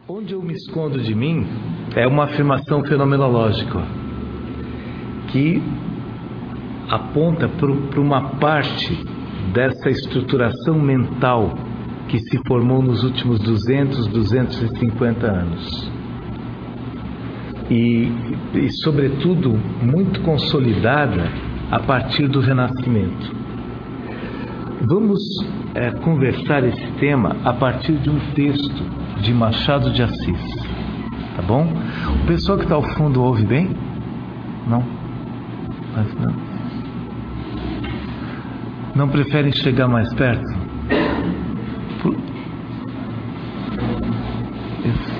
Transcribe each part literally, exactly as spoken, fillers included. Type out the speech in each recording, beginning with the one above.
Onde eu me escondo de mim é uma afirmação fenomenológica que aponta para uma parte dessa estruturação mental que se formou nos últimos duzentos, duzentos e cinquenta anos e, e sobretudo muito consolidada a partir do Renascimento. Vamos é, conversar esse tema a partir de um texto de Machado de Assis, tá bom? O pessoal que está ao fundo ouve bem? Não? Mas não. Não preferem chegar mais perto? Por... Isso.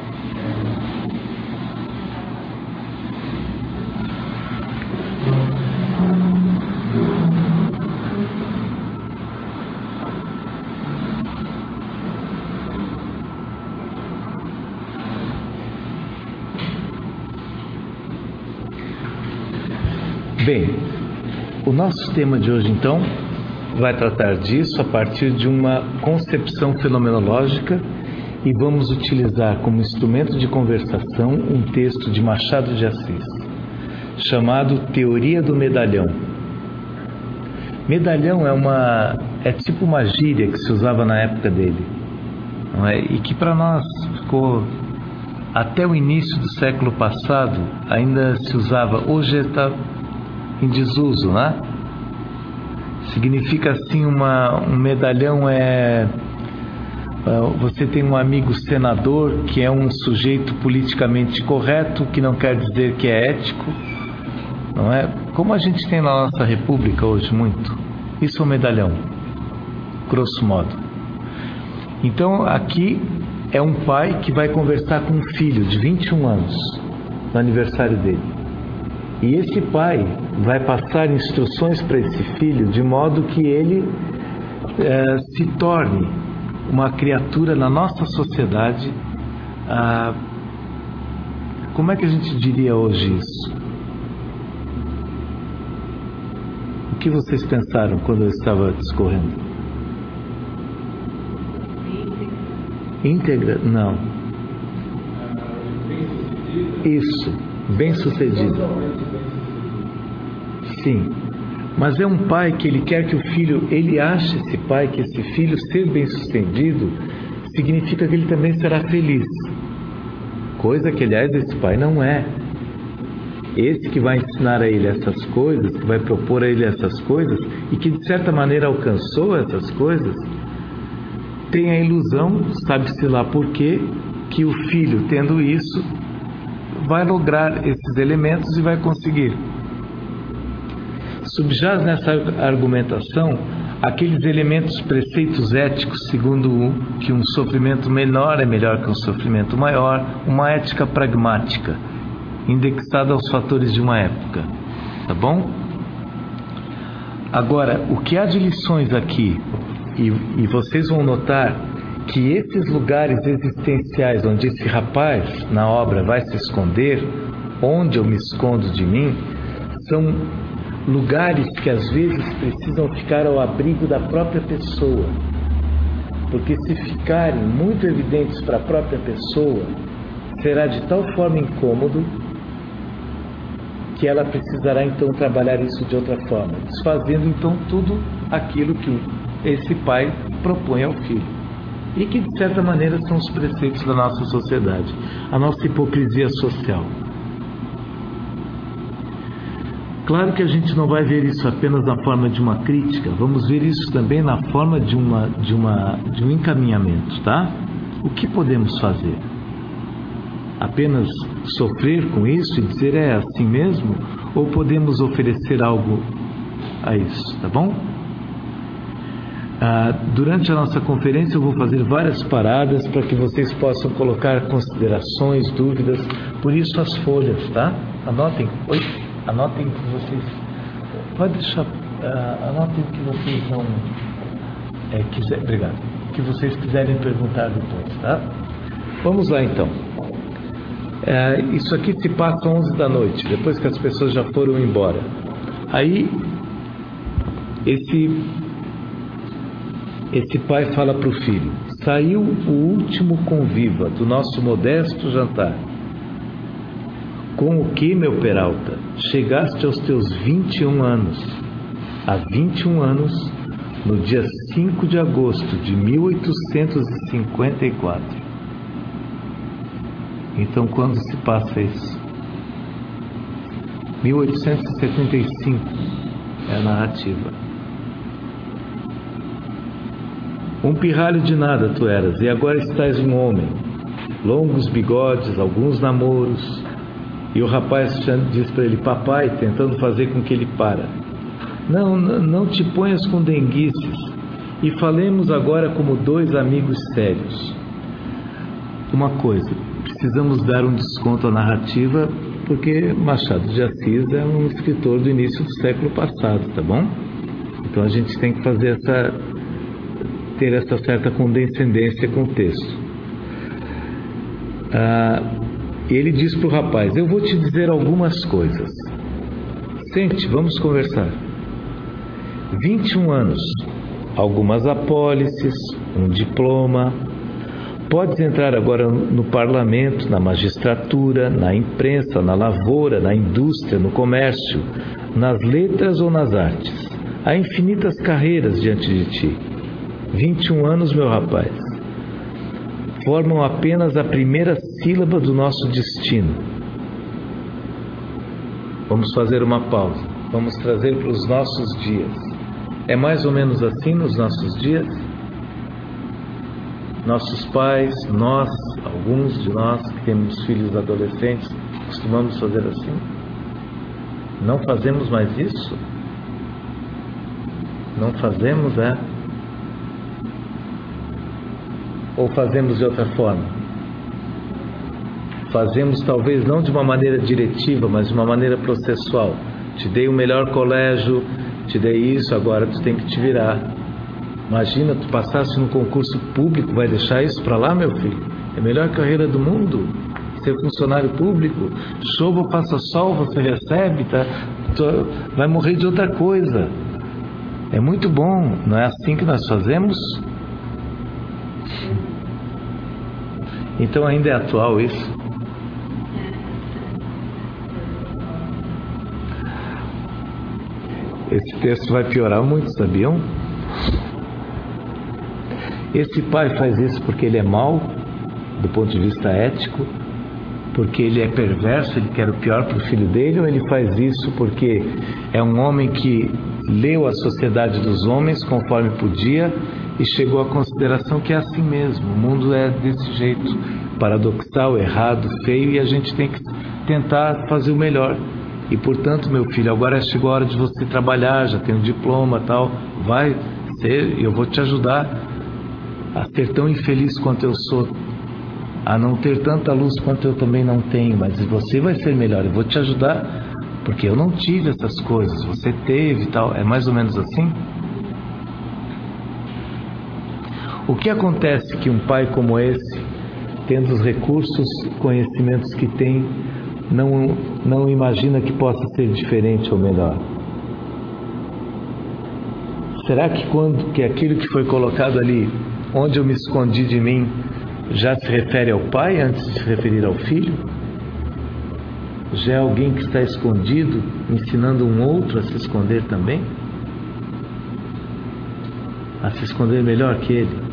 Bem, o nosso tema de hoje, então, vai tratar disso a partir de uma concepção fenomenológica e vamos utilizar como instrumento de conversação um texto de Machado de Assis, chamado Teoria do Medalhão. Medalhão é uma é tipo uma gíria que se usava na época dele, não é? E que para nós ficou até o início do século passado ainda se usava. Hoje está em desuso, né? Significa assim, uma, um medalhão é... Você tem um amigo senador que é um sujeito politicamente correto, que não quer dizer que é ético, não é? Como a gente tem na nossa república hoje muito. Isso é um medalhão, grosso modo. Então aqui é um pai que vai conversar com um filho de vinte e um anos, no aniversário dele. E esse pai vai passar instruções para esse filho de modo que ele eh, se torne uma criatura na nossa sociedade. Ah, como é que a gente diria hoje isso? O que vocês pensaram quando eu estava discorrendo? Íntegra? Não. Isso. Bem-sucedido. Sim, mas é um pai que ele quer que o filho, ele acha esse pai que esse filho ser bem-sucedido significa que ele também será feliz, coisa que aliás esse pai não é. Esse que vai ensinar a ele essas coisas, que vai propor a ele essas coisas e que de certa maneira alcançou essas coisas, tem a ilusão, sabe-se lá por quê, que o filho tendo isso vai lograr esses elementos e vai conseguir. Subjaz nessa argumentação aqueles elementos, preceitos éticos, segundo o que um sofrimento menor é melhor que um sofrimento maior, uma ética pragmática, indexada aos fatores de uma época. Tá bom? Agora, o que há de lições aqui, e, e vocês vão notar que esses lugares existenciais onde esse rapaz na obra vai se esconder, onde eu me escondo de mim, são lugares que às vezes precisam ficar ao abrigo da própria pessoa, porque se ficarem muito evidentes para a própria pessoa, será de tal forma incômodo que ela precisará então trabalhar isso de outra forma, desfazendo então tudo aquilo que esse pai propõe ao filho e que de certa maneira são os preceitos da nossa sociedade, a nossa hipocrisia social. Claro que a gente não vai ver isso apenas na forma de uma crítica, vamos ver isso também na forma de, uma, de, uma, de um encaminhamento, tá? O que podemos fazer? Apenas sofrer com isso e dizer é assim mesmo? Ou podemos oferecer algo a isso, tá bom? Ah, durante a nossa conferência eu vou fazer várias paradas para que vocês possam colocar considerações, dúvidas, por isso as folhas, tá? Anotem. Oi? Anotem que vocês... Pode deixar... Uh, anotem que vocês não... É, quiser, obrigado. Que vocês quiserem perguntar depois, tá? Vamos lá, então. Uh, isso aqui se passa às onze da noite, depois que as pessoas já foram embora. Aí, esse... Esse pai fala para o filho: Saiu o último conviva do nosso modesto jantar. Com o que, meu Peralta, chegaste aos teus vinte e um anos. Há vinte e um anos, no dia cinco de agosto de mil oitocentos e cinquenta e quatro. Então, quando se passa isso? mil oitocentos e setenta e cinco é a narrativa. Um pirralho de nada tu eras, e agora estás um homem. Longos bigodes, alguns namoros. E o rapaz diz para ele, papai, tentando fazer com que ele para. Não, não te ponhas com denguices. E falemos agora como dois amigos sérios. Uma coisa, precisamos dar um desconto à narrativa, porque Machado de Assis é um escritor do início do século passado, tá bom? Então a gente tem que fazer essa, ter essa certa condescendência com o texto. Ah, ele diz para o rapaz, eu vou te dizer algumas coisas. Sente, vamos conversar. vinte e um anos, algumas apólices, um diploma. Podes entrar agora no parlamento, na magistratura, na imprensa, na lavoura, na indústria, no comércio, nas letras ou nas artes. Há infinitas carreiras diante de ti. vinte e um anos, meu rapaz, formam apenas a primeira sílaba do nosso destino. Vamos fazer uma pausa. Vamos trazer para os nossos dias. É mais ou menos assim nos nossos dias? Nossos pais, nós, alguns de nós que temos filhos adolescentes, costumamos fazer assim? Não fazemos mais isso? Não fazemos, é? Ou fazemos de outra forma? Fazemos talvez não de uma maneira diretiva, mas de uma maneira processual. Te dei o melhor colégio, te dei isso, agora tu tem que te virar. Imagina, tu passasse no concurso público, vai deixar isso para lá, meu filho? É a melhor carreira do mundo, ser funcionário público. Chova, passa sol, você recebe, tá? Tu vai morrer de outra coisa. É muito bom, não é assim que nós fazemos? Então ainda é atual isso? Esse texto vai piorar muito, sabiam? Esse pai faz isso porque ele é mau, do ponto de vista ético, porque ele é perverso, ele quer o pior para o filho dele, ou ele faz isso porque é um homem que leu a sociedade dos homens conforme podia e chegou à consideração que é assim mesmo, o mundo é desse jeito, paradoxal, errado, feio, e a gente tem que tentar fazer o melhor. E portanto, meu filho, agora chegou a hora de você trabalhar, já tem um diploma e tal, vai ser, eu vou te ajudar a ser tão infeliz quanto eu sou, a não ter tanta luz quanto eu também não tenho, mas você vai ser melhor, eu vou te ajudar, porque eu não tive essas coisas, você teve e tal. É mais ou menos assim? O que acontece que um pai como esse, tendo os recursos, conhecimentos que tem, não, não imagina que possa ser diferente ou melhor? Será que quando que aquilo que foi colocado ali, onde eu me escondi de mim, já se refere ao pai antes de se referir ao filho? Já é alguém que está escondido, ensinando um outro a se esconder também? A se esconder melhor que ele?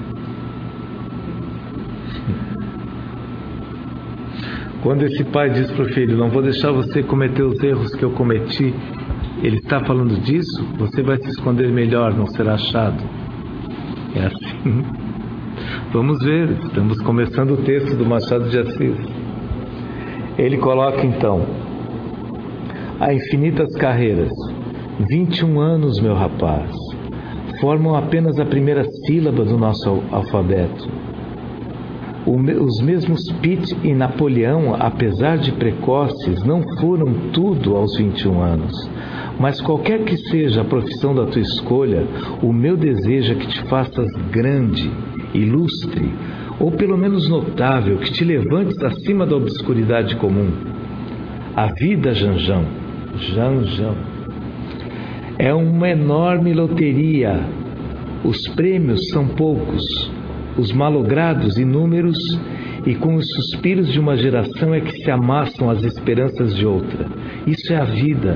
Quando esse pai diz para o filho, não vou deixar você cometer os erros que eu cometi, ele está falando disso? Você vai se esconder melhor, não será achado. É assim. Vamos ver, estamos começando o texto do Machado de Assis. Ele coloca então, há infinitas carreiras, vinte e um anos, meu rapaz, formam apenas a primeira sílaba do nosso alfabeto. Os mesmos Pitt e Napoleão, apesar de precoces, não foram tudo aos vinte e um anos. Mas qualquer que seja a profissão da tua escolha, o meu desejo é que te faças grande, ilustre, ou pelo menos notável, que te levantes acima da obscuridade comum. A vida, Janjão, Janjão, é uma enorme loteria. Os prêmios são poucos. os malogrados inúmeros, e com os suspiros de uma geração é que se amassam as esperanças de outra. Isso é a vida.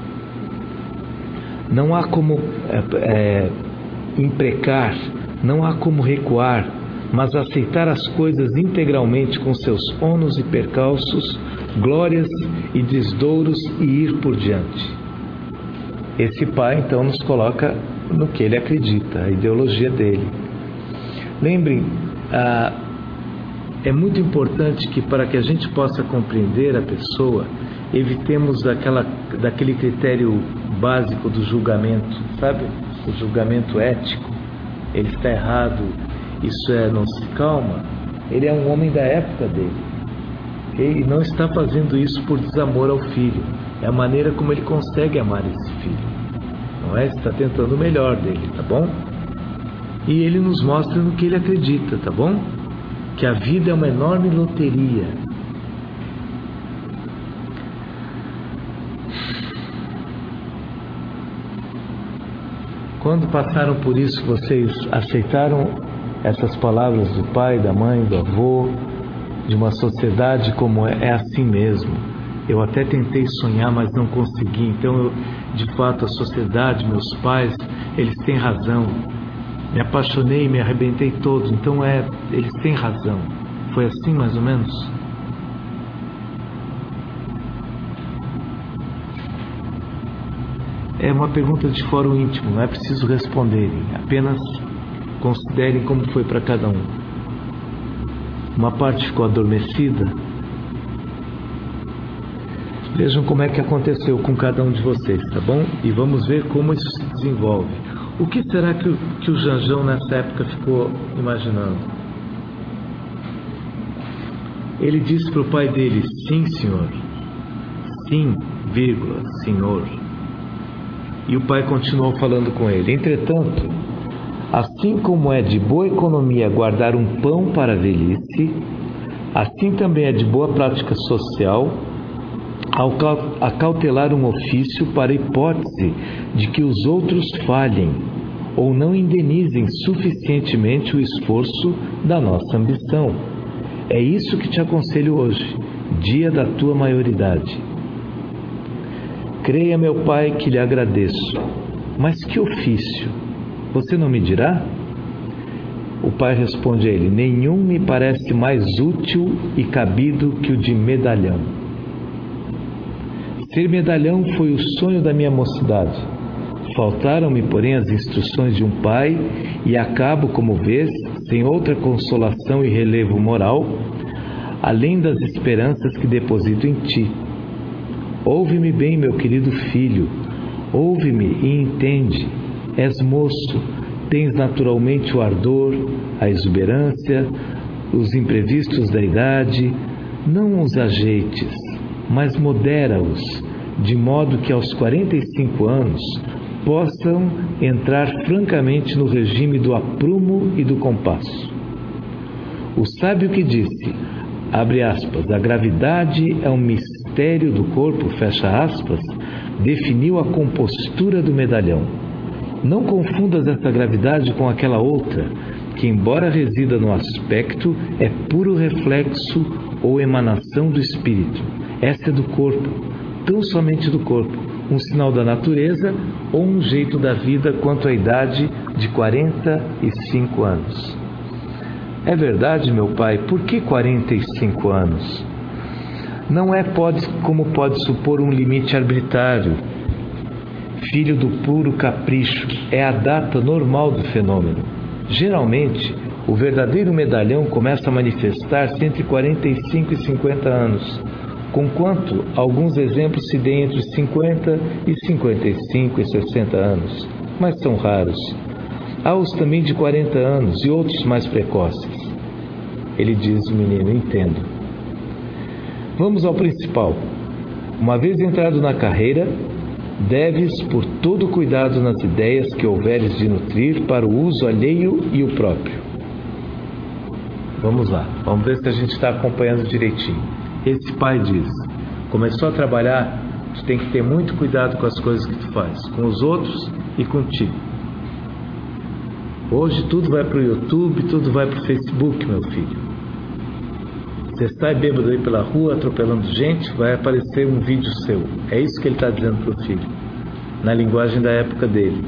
Não há como é, é, imprecar, não há como recuar, mas aceitar as coisas integralmente com seus ônus e percalços, glórias e desdouros e ir por diante. Esse pai, então, nos coloca no que ele acredita, a ideologia dele. Lembrem, ah, é muito importante que, para que a gente possa compreender a pessoa, evitemos daquela, daquele critério básico do julgamento, sabe? O julgamento ético. Ele está errado, isso é, não se calma. Ele é um homem da época dele. E não está fazendo isso por desamor ao filho. É a maneira como ele consegue amar esse filho. Não é? Está tentando o melhor dele, tá bom? E ele nos mostra no que ele acredita, tá bom? Que a vida é uma enorme loteria. Quando passaram por isso, vocês aceitaram essas palavras do pai, da mãe, do avô, de uma sociedade como é, é assim mesmo. Eu até tentei sonhar, mas não consegui. Então, eu, de fato, a sociedade, meus pais, eles têm razão. Me apaixonei, me arrebentei todo. Então, é, eles têm razão. Foi assim, mais ou menos? É uma pergunta de fórum íntimo, não é preciso responderem. Apenas considerem como foi para cada um. Uma parte ficou adormecida. Vejam como é que aconteceu com cada um de vocês, tá bom? E vamos ver como isso se desenvolve. O que será que o, que o Janjão nessa época ficou imaginando? Ele disse para o pai dele: sim, senhor. Sim, vírgula, senhor. E o pai continuou falando com ele: entretanto, assim como é de boa economia guardar um pão para a velhice, assim também é de boa prática social acautelar um ofício para a hipótese de que os outros falhem ou não indenizem suficientemente o esforço da nossa ambição. É isso que te aconselho hoje, dia da tua maioridade. Creia, meu pai, que lhe agradeço. Mas que ofício? Você não me dirá? O pai responde a ele: nenhum me parece mais útil e cabido que o de medalhão. Ser medalhão foi o sonho da minha mocidade. Faltaram-me, porém, as instruções de um pai e acabo, como vês, sem outra consolação e relevo moral, além das esperanças que deposito em ti. Ouve-me bem, meu querido filho, ouve-me e entende. És moço, tens naturalmente o ardor, a exuberância, os imprevistos da idade. Não os ajeites, mas modera-os, de modo que aos quarenta e cinco anos possam entrar francamente no regime do aprumo e do compasso. O sábio que disse, abre aspas, a gravidade é um mistério do corpo, fecha aspas, definiu a compostura do medalhão. Não confundas essa gravidade com aquela outra, que embora resida no aspecto, é puro reflexo ou emanação do espírito. Essa é do corpo, tão somente do corpo, um sinal da natureza ou um jeito da vida quanto à idade de quarenta e cinco anos. É verdade, meu pai, por que quarenta e cinco anos? Não é pode, como pode supor um limite arbitrário, filho do puro capricho, é a data normal do fenômeno. Geralmente, o verdadeiro medalhão começa a manifestar-se entre quarenta e cinco e cinquenta anos, conquanto alguns exemplos se deem entre cinquenta e cinquenta e cinco e sessenta anos, mas são raros. Há os também de quarenta anos e outros mais precoces. Ele diz, o menino, entendo. Vamos ao principal. Uma vez entrado na carreira, deves, por todo cuidado nas ideias que houveres de nutrir para o uso alheio e o próprio. Vamos lá, vamos ver se a gente está acompanhando direitinho. Esse pai diz, começou a trabalhar, tu tem que ter muito cuidado com as coisas que tu faz, com os outros e contigo. Hoje tudo vai para o YouTube, tudo vai para o Facebook, meu filho. Você sai bêbado aí pela rua, atropelando gente, vai aparecer um vídeo seu. É isso que ele está dizendo para o filho, na linguagem da época dele.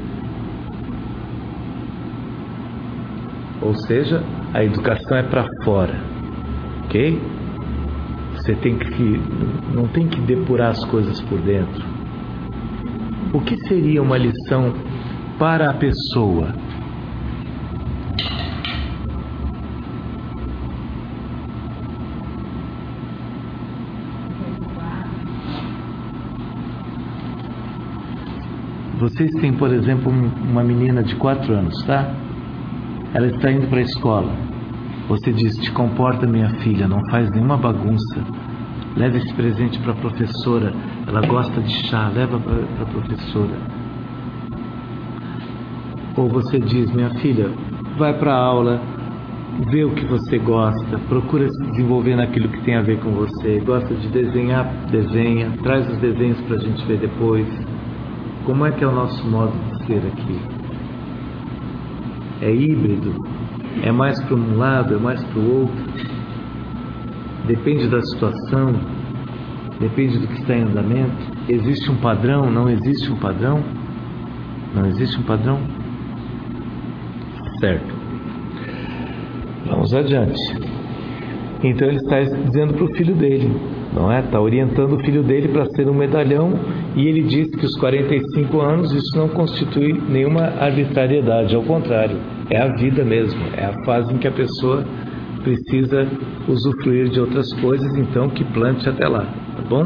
Ou seja, a educação é para fora, ok? Você tem que, não tem que depurar as coisas por dentro. O que seria uma lição para a pessoa? Vocês têm, por exemplo, uma menina de quatro anos, tá? Ela está indo para a escola. Você diz: te comporta, minha filha, não faz nenhuma bagunça. Leva esse presente para a professora. Ela gosta de chá, leva para a professora. Ou você diz: minha filha, vai para a aula, vê o que você gosta, procura se desenvolver naquilo que tem a ver com você. Gosta de desenhar, desenha, traz os desenhos para a gente ver depois. Como é que é o nosso modo de ser aqui? É híbrido? É mais para um lado, é mais para o outro? Depende da situação? Depende do que está em andamento? Existe um padrão? Não existe um padrão? Não existe um padrão? Certo. Vamos adiante. Então ele está dizendo para o filho dele, não é? Está orientando o filho dele para ser um medalhão, e ele diz que os quarenta e cinco anos, isso não constitui nenhuma arbitrariedade, ao contrário, é a vida mesmo, é a fase em que a pessoa precisa usufruir de outras coisas, então que plante até lá, tá bom?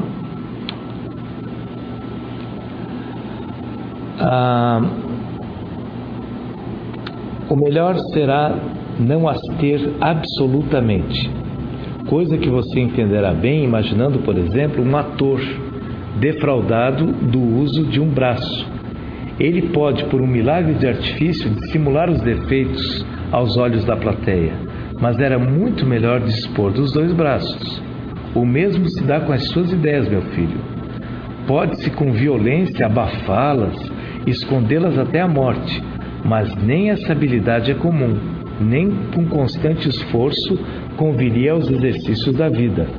Ah, o melhor será não as ter absolutamente, coisa que você entenderá bem imaginando, por exemplo, um ator defraudado do uso de um braço. Ele pode, por um milagre de artifício, dissimular os defeitos aos olhos da plateia, mas era muito melhor dispor dos dois braços. O mesmo se dá com as suas ideias, meu filho. Pode-se com violência abafá-las, escondê-las até a morte, mas nem essa habilidade é comum, nem com constante esforço conviria aos exercícios da vida.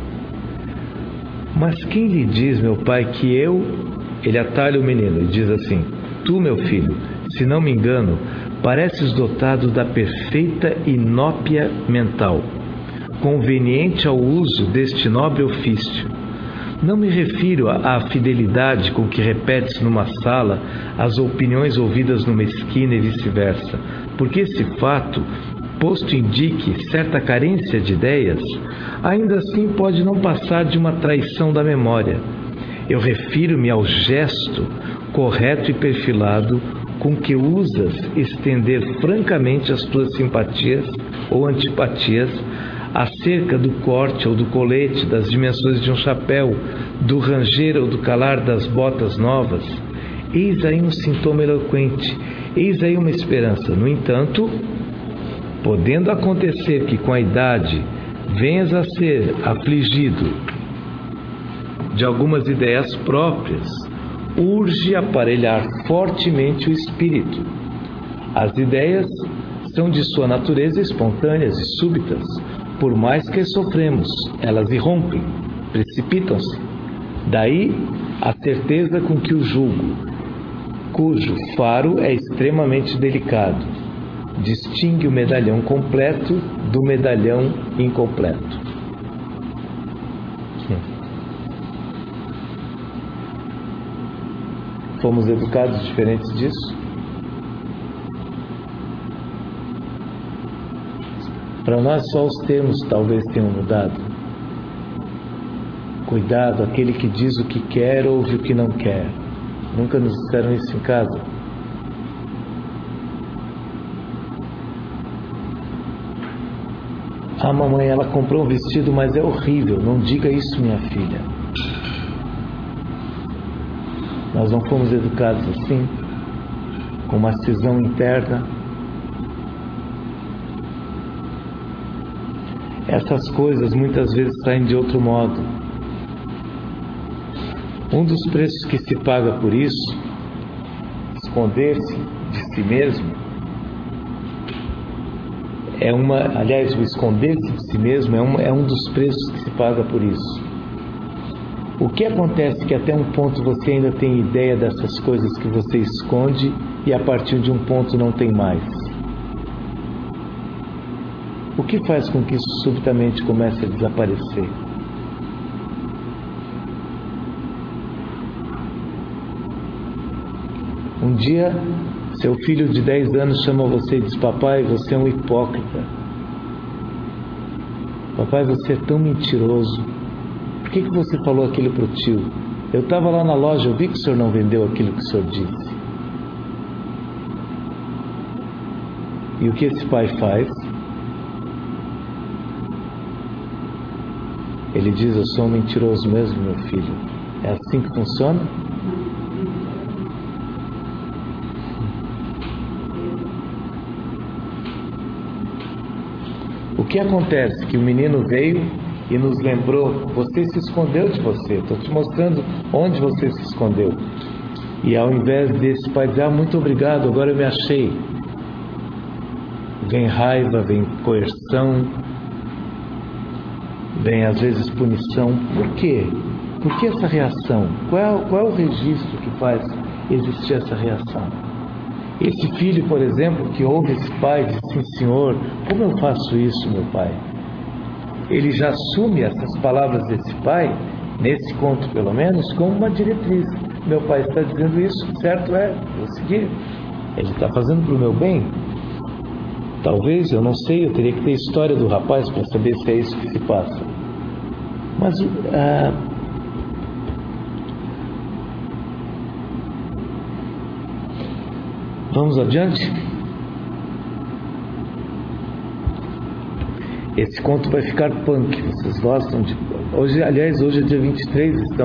Mas quem lhe diz, meu pai, que eu... Ele atalha o menino e diz assim: tu, meu filho, se não me engano, pareces dotado da perfeita inópia mental, conveniente ao uso deste nobre ofício. Não me refiro à fidelidade com que repetes numa sala as opiniões ouvidas numa esquina e vice-versa, porque esse fato, posto indique certa carência de ideias, ainda assim pode não passar de uma traição da memória. Eu refiro-me ao gesto correto e perfilado com que usas estender francamente as tuas simpatias ou antipatias acerca do corte ou do colete, das dimensões de um chapéu, do ranger ou do calar das botas novas. Eis aí um sintoma eloquente, eis aí uma esperança. No entanto, podendo acontecer que com a idade venhas a ser afligido de algumas ideias próprias, urge aparelhar fortemente o espírito. As ideias são de sua natureza espontâneas e súbitas. Por mais que sofremos, elas irrompem, precipitam-se. Daí a certeza com que o jugo, cujo faro é extremamente delicado, distingue o medalhão completo do medalhão incompleto. Fomos educados diferentes disso? Para nós só os termos talvez tenham mudado. Cuidado, aquele que diz o que quer ouve o que não quer. Nunca nos disseram isso em casa? Ah, mamãe, ela comprou um vestido, mas é horrível. Não diga isso, minha filha. Nós não fomos educados assim, com uma cisão interna. Essas coisas muitas vezes saem de outro modo. Um dos preços que se paga por isso, esconder-se de si mesmo, é uma, aliás, o esconder-se de si mesmo é um, é um dos preços que se paga por isso. O que acontece que até um ponto você ainda tem ideia dessas coisas que você esconde e a partir de um ponto não tem mais? O que faz com que isso subitamente comece a desaparecer? Um dia, seu filho de dez anos chama você e diz: papai, você é um hipócrita. Papai, você é tão mentiroso. Por que, que você falou aquilo para o tio? Eu estava lá na loja, eu vi que o senhor não vendeu aquilo que o senhor disse. E o que esse pai faz? Ele diz: eu sou um mentiroso mesmo, meu filho. É assim que funciona? O que acontece? Que o menino veio e nos lembrou: você se escondeu de você, estou te mostrando onde você se escondeu. E ao invés desse pai dizer: ah, muito obrigado, agora eu me achei, vem raiva, vem coerção, vem às vezes punição. Por quê? Por que essa reação? Qual é, qual é o registro que faz existir essa reação? Esse filho, por exemplo, que ouve esse pai, diz: sim, senhor, como eu faço isso, meu pai? Ele já assume essas palavras desse pai, nesse conto pelo menos, como uma diretriz. Meu pai está dizendo isso, certo é, vou seguir. Ele está fazendo para o meu bem. Talvez, eu não sei, eu teria que ter a história do rapaz para saber se é isso que se passa. Mas ah, vamos adiante? Esse conto vai ficar punk. Vocês gostam de... Hoje, aliás, hoje é dia vinte e três, estão,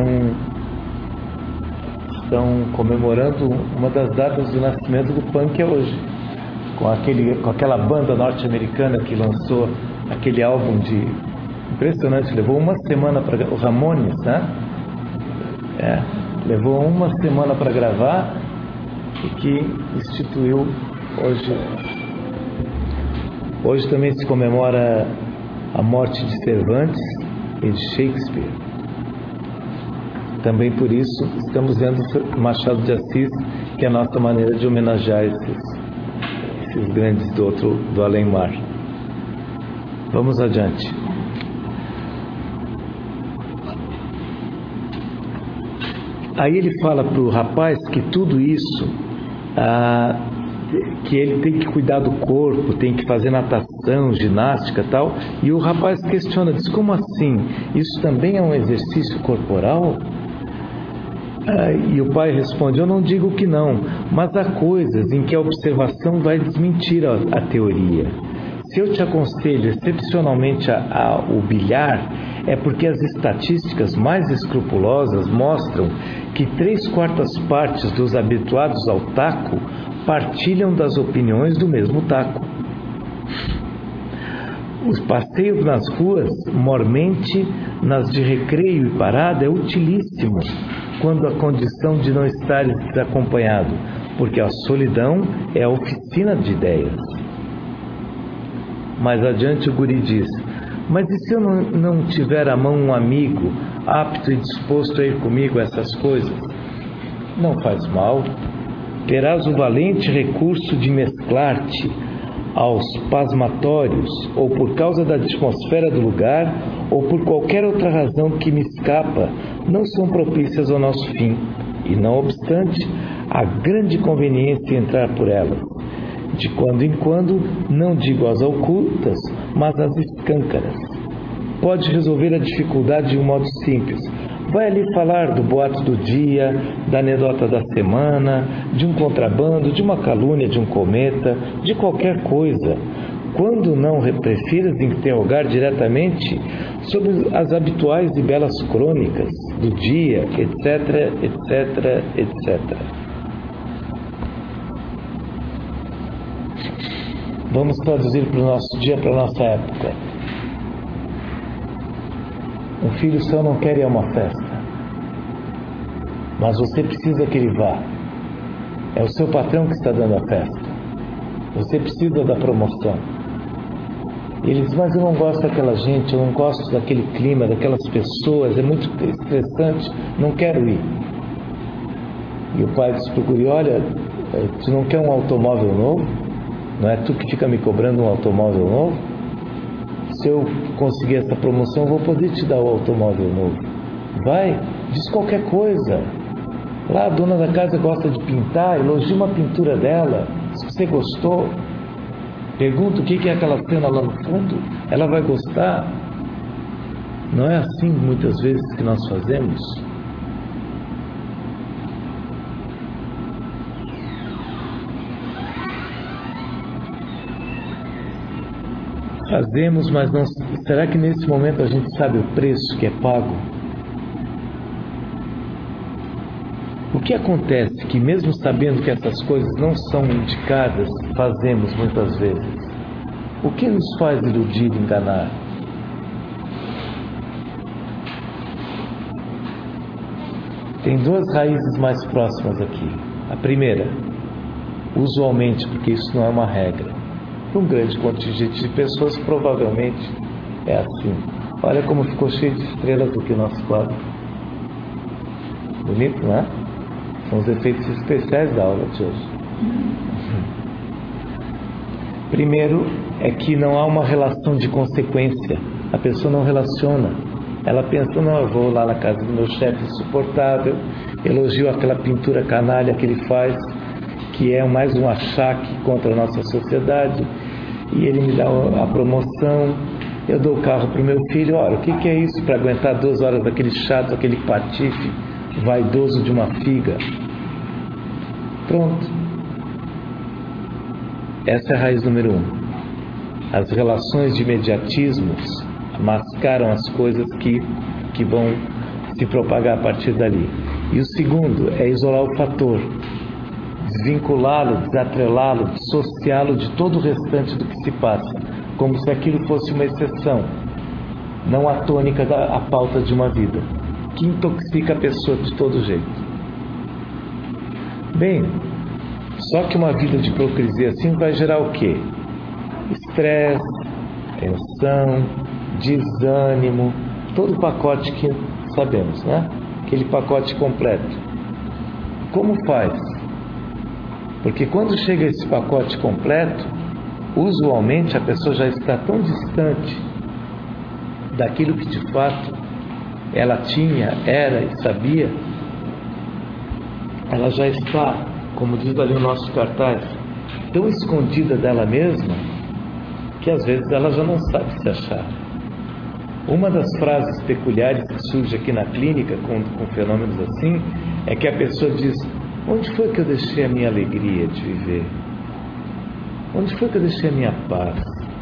estão comemorando uma das datas do nascimento do punk, é hoje. Com, aquele, com aquela banda norte-americana que lançou aquele álbum de... Impressionante, levou uma semana para... O Ramones, né? É, levou uma semana para gravar e que instituiu hoje... Hoje também se comemora a morte de Cervantes e de Shakespeare. Também por isso estamos vendo Machado de Assis, que é a nossa maneira de homenagear esses, esses grandes do outro, do além-mar. Vamos adiante. Aí ele fala para o rapaz que tudo isso... Ah, que ele tem que cuidar do corpo, tem que fazer natação, ginástica e tal, e o rapaz questiona, diz: como assim? Isso também é um exercício corporal? Ah, e o pai responde: eu não digo que não, mas há coisas em que a observação vai desmentir a, a teoria. Se eu te aconselho excepcionalmente a, a, o bilhar, é porque as estatísticas mais escrupulosas mostram que três quartas partes dos habituados ao taco partilham das opiniões do mesmo taco. Os passeios nas ruas, mormente nas de recreio e parada, é utilíssimo quando a condição de não estar desacompanhado, porque a solidão é a oficina de ideias. Mais adiante o guri diz: mas e se eu não, não tiver à mão um amigo apto e disposto a ir comigo a essas coisas? Não faz mal. Terás o valente recurso de mesclar-te aos pasmatórios, ou por causa da atmosfera do lugar, ou por qualquer outra razão que me escapa, não são propícias ao nosso fim. E não obstante, há grande conveniência em entrar por elas. De quando em quando, não digo às ocultas, mas às escâncaras. Pode resolver a dificuldade de um modo simples. Vai ali falar do boato do dia, da anedota da semana, de um contrabando, de uma calúnia, de um cometa, de qualquer coisa. Quando não prefiras interrogar diretamente sobre as habituais e belas crônicas do dia, etc, etc, etcétera. Vamos traduzir para o nosso dia, para a nossa época. Um filho seu não quer ir a uma festa, mas você precisa que ele vá. É o seu patrão que está dando a festa. Você precisa da promoção. E ele diz, mas eu não gosto daquela gente, eu não gosto daquele clima, daquelas pessoas, é muito estressante, não quero ir. E o pai disse para o guri, olha, tu não quer um automóvel novo? Não é tu que fica me cobrando um automóvel novo? Se eu conseguir essa promoção, eu vou poder te dar o automóvel novo. Vai, diz qualquer coisa. Lá a dona da casa gosta de pintar, elogia uma pintura dela. Se você gostou, pergunta o que é aquela cena lá no fundo, ela vai gostar. Não é assim muitas vezes que nós fazemos? Fazemos, mas não... Será que nesse momento a gente sabe o preço que é pago? O que acontece que mesmo sabendo que essas coisas não são indicadas, fazemos muitas vezes? O que nos faz iludir e enganar? Tem duas raízes mais próximas aqui. A primeira, usualmente, porque isso não é uma regra, um grande contingente de pessoas provavelmente é assim. Olha como ficou cheio de estrelas aqui o nosso quadro. Bonito, não é? São os efeitos especiais da aula de hoje. Primeiro é que não há uma relação de consequência. A pessoa não relaciona. Ela pensa, não, eu vou lá na casa do meu chefe insuportável, elogio aquela pintura canalha que ele faz, que é mais um achaque contra a nossa sociedade, e ele me dá a promoção, eu dou o carro para o meu filho, olha, o que, que é isso para aguentar duas horas daquele chato, aquele patife vaidoso de uma figa? Pronto. Essa é a raiz número um. As relações de imediatismos mascaram as coisas que, que vão se propagar a partir dali. E o segundo é isolar o fator, desvinculá-lo, desatrelá-lo, dissociá-lo de todo o restante do que se passa, como se aquilo fosse uma exceção, não a tônica da a pauta de uma vida, que intoxica a pessoa de todo jeito. Bem, só que uma vida de hipocrisia assim vai gerar o quê? Estresse, tensão, desânimo, todo o pacote que sabemos, né? Aquele pacote completo. Como faz? Porque quando chega esse pacote completo, usualmente a pessoa já está tão distante daquilo que de fato ela tinha, era e sabia, ela já está, como diz ali o nosso cartaz, tão escondida dela mesma, que às vezes ela já não sabe se achar. Uma das frases peculiares que surge aqui na clínica com, com fenômenos assim, é que a pessoa diz, onde foi que eu deixei a minha alegria de viver? Onde foi que eu deixei a minha paz?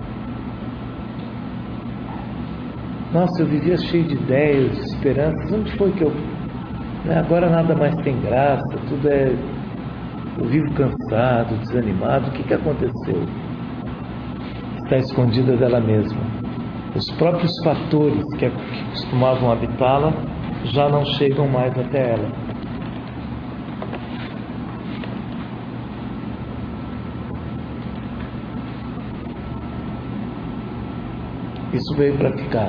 Nossa, eu vivia cheio de ideias, de esperanças, onde foi que eu... Agora nada mais tem graça, tudo é... Eu vivo cansado, desanimado, o que, que aconteceu? Está escondida dela mesma. Os próprios fatores que, que costumavam habitá-la já não chegam mais até ela. Isso veio para ficar.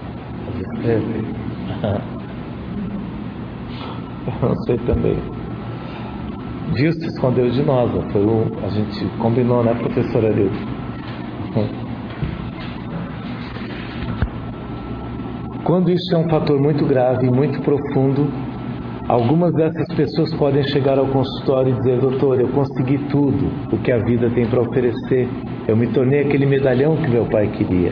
Eu não sei também. Viu, se escondeu de nós. Foi o, a gente combinou, né, professora Arilton? Quando isso é um fator muito grave e muito profundo, algumas dessas pessoas podem chegar ao consultório e dizer, doutor, eu consegui tudo o que a vida tem para oferecer. Eu me tornei aquele medalhão que meu pai queria.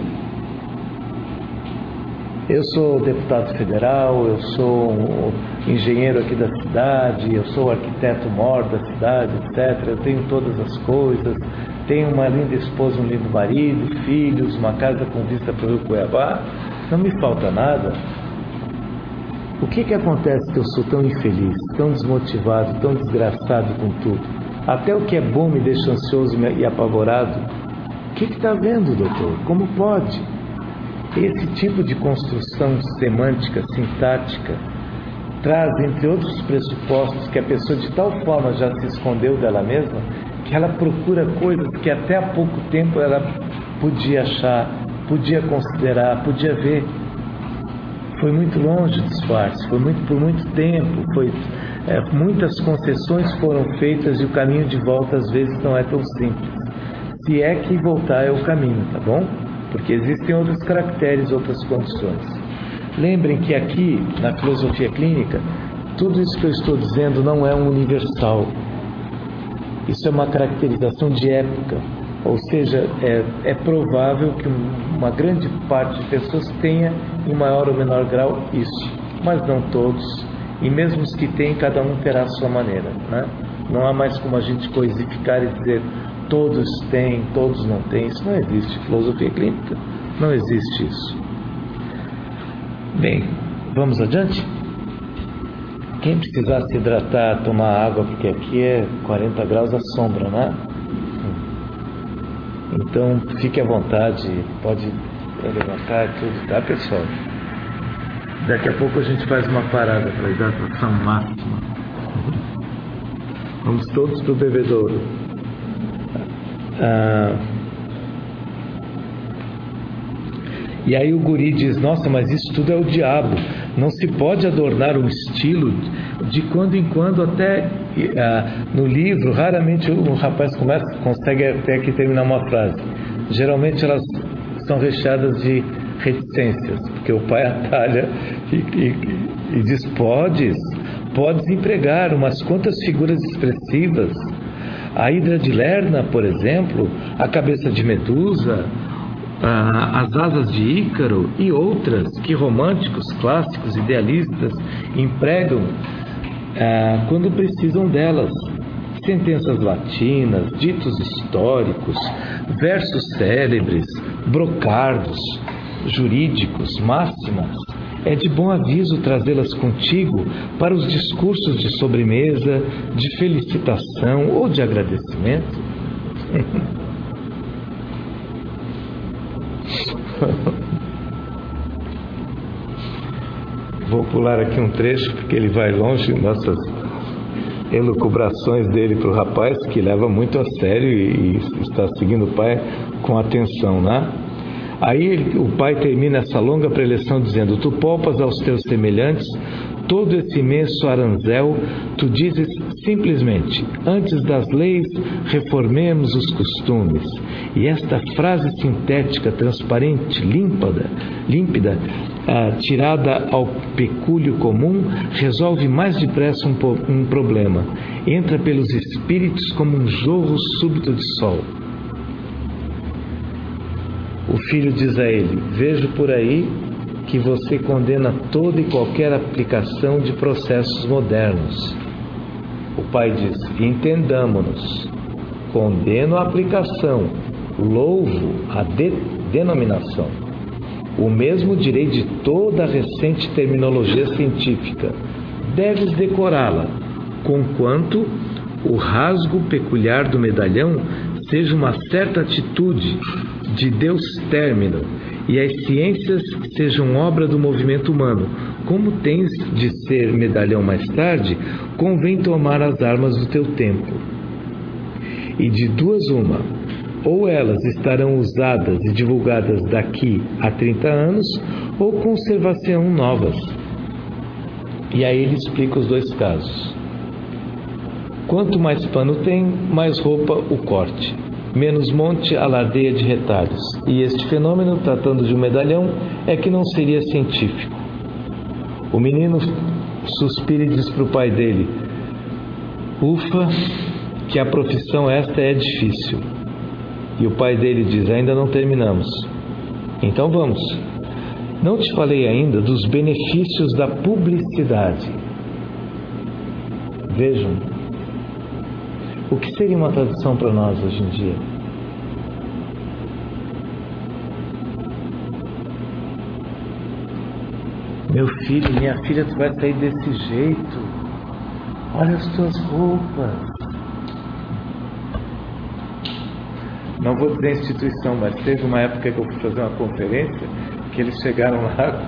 Eu sou deputado federal, eu sou um engenheiro aqui da cidade, eu sou o arquiteto mor da cidade, etcétera. Eu tenho todas as coisas, tenho uma linda esposa, um lindo marido, filhos, uma casa com vista para o Rio Cuiabá. Não me falta nada. O que que acontece que eu sou tão infeliz, tão desmotivado, tão desgraçado com tudo? Até o que é bom me deixa ansioso e apavorado. O que está vendo, doutor? Como pode? Esse tipo de construção semântica, sintática, traz, entre outros pressupostos, que a pessoa de tal forma já se escondeu dela mesma, que ela procura coisas que até há pouco tempo ela podia achar podia considerar, podia ver. Foi muito longe o disfarce, foi muito, por muito tempo, foi, é, muitas concessões foram feitas e o caminho de volta às vezes não é tão simples. Se é que voltar é o caminho, tá bom? Porque existem outros caracteres, outras condições. Lembrem que aqui, na filosofia clínica, tudo isso que eu estou dizendo não é um universal. Isso é uma caracterização de época. Ou seja, é, é provável que uma grande parte de pessoas tenha, em maior ou menor grau, isso. Mas não todos. E mesmo os que têm, cada um terá a sua maneira, né? Não há mais como a gente coisificar e dizer todos têm, todos não têm. Isso não existe. Filosofia clínica não existe isso. Bem, vamos adiante? Quem precisar se hidratar, tomar água, porque aqui é quarenta graus à sombra, né? Então, fique à vontade, pode levantar tudo, tá, pessoal? Daqui a pouco a gente faz uma parada para hidratação máxima. Vamos todos para o bebedouro. Ah, e aí o guri diz, nossa, mas isso tudo é o diabo. Não se pode adornar um estilo de quando em quando, até ah, no livro, raramente o rapaz começa, consegue até aqui terminar uma frase. Geralmente elas são recheadas de reticências, porque o pai atalha e, e, e diz, podes, podes empregar umas quantas figuras expressivas. A hidra de Lerna, por exemplo, a cabeça de Medusa, as asas de Ícaro e outras que românticos, clássicos, idealistas empregam ah, quando precisam delas. Sentenças latinas, ditos históricos, versos célebres, brocardos, jurídicos, máximas. É de bom aviso trazê-las contigo para os discursos de sobremesa, de felicitação ou de agradecimento. Vou pular aqui um trecho porque ele vai longe, nossas elucubrações dele para o rapaz, que leva muito a sério e, e está seguindo o pai com atenção, né? Aí ele, o pai termina essa longa preleção dizendo, tu poupas aos teus semelhantes todo esse imenso aranzel, tu dizes simplesmente, antes das leis, reformemos os costumes. E esta frase sintética, transparente, límpida, límpida ah, tirada ao pecúlio comum, resolve mais depressa um, um problema. Entra pelos espíritos como um jorro súbito de sol. O filho diz a ele, vejo por aí que você condena toda e qualquer aplicação de processos modernos. O pai diz, entendamo-nos, condeno a aplicação, louvo a de- denominação. O mesmo direi de toda a recente terminologia científica. Deves decorá-la, conquanto o rasgo peculiar do medalhão seja uma certa atitude de Deus término, e as ciências sejam obra do movimento humano. Como tens de ser medalhão mais tarde, convém tomar as armas do teu tempo. E de duas uma, ou elas estarão usadas e divulgadas daqui a trinta anos, ou conservar-se-ão novas. E aí ele explica os dois casos. Quanto mais pano tem, mais roupa o corte. Menos monte alardeia de retalhos. E este fenômeno, tratando de um medalhão, é que não seria científico. O menino suspira e diz para o pai dele, ufa, que a profissão esta é difícil. E o pai dele diz, ainda não terminamos. Então vamos. Não te falei ainda dos benefícios da publicidade. Vejam, o que seria uma tradução para nós hoje em dia? Meu filho, minha filha, tu vai sair desse jeito. Olha as tuas roupas. Não vou dizer instituição, mas teve uma época que eu fui fazer uma conferência que eles chegaram lá com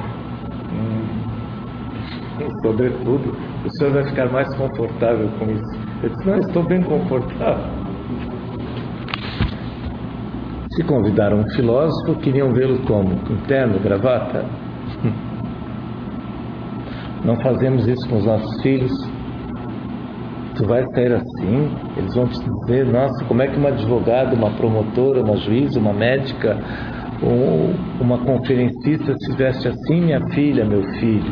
um, um sobretudo. O senhor vai ficar mais confortável com isso. Eu disse, não, estou bem confortável. Se convidaram um filósofo, queriam vê-lo como? Com terno, gravata? Não fazemos isso com os nossos filhos. Tu vai sair assim? Eles vão te dizer, nossa, como é que uma advogada, uma promotora, uma juíza, uma médica, ou uma conferencista se veste assim, minha filha, meu filho?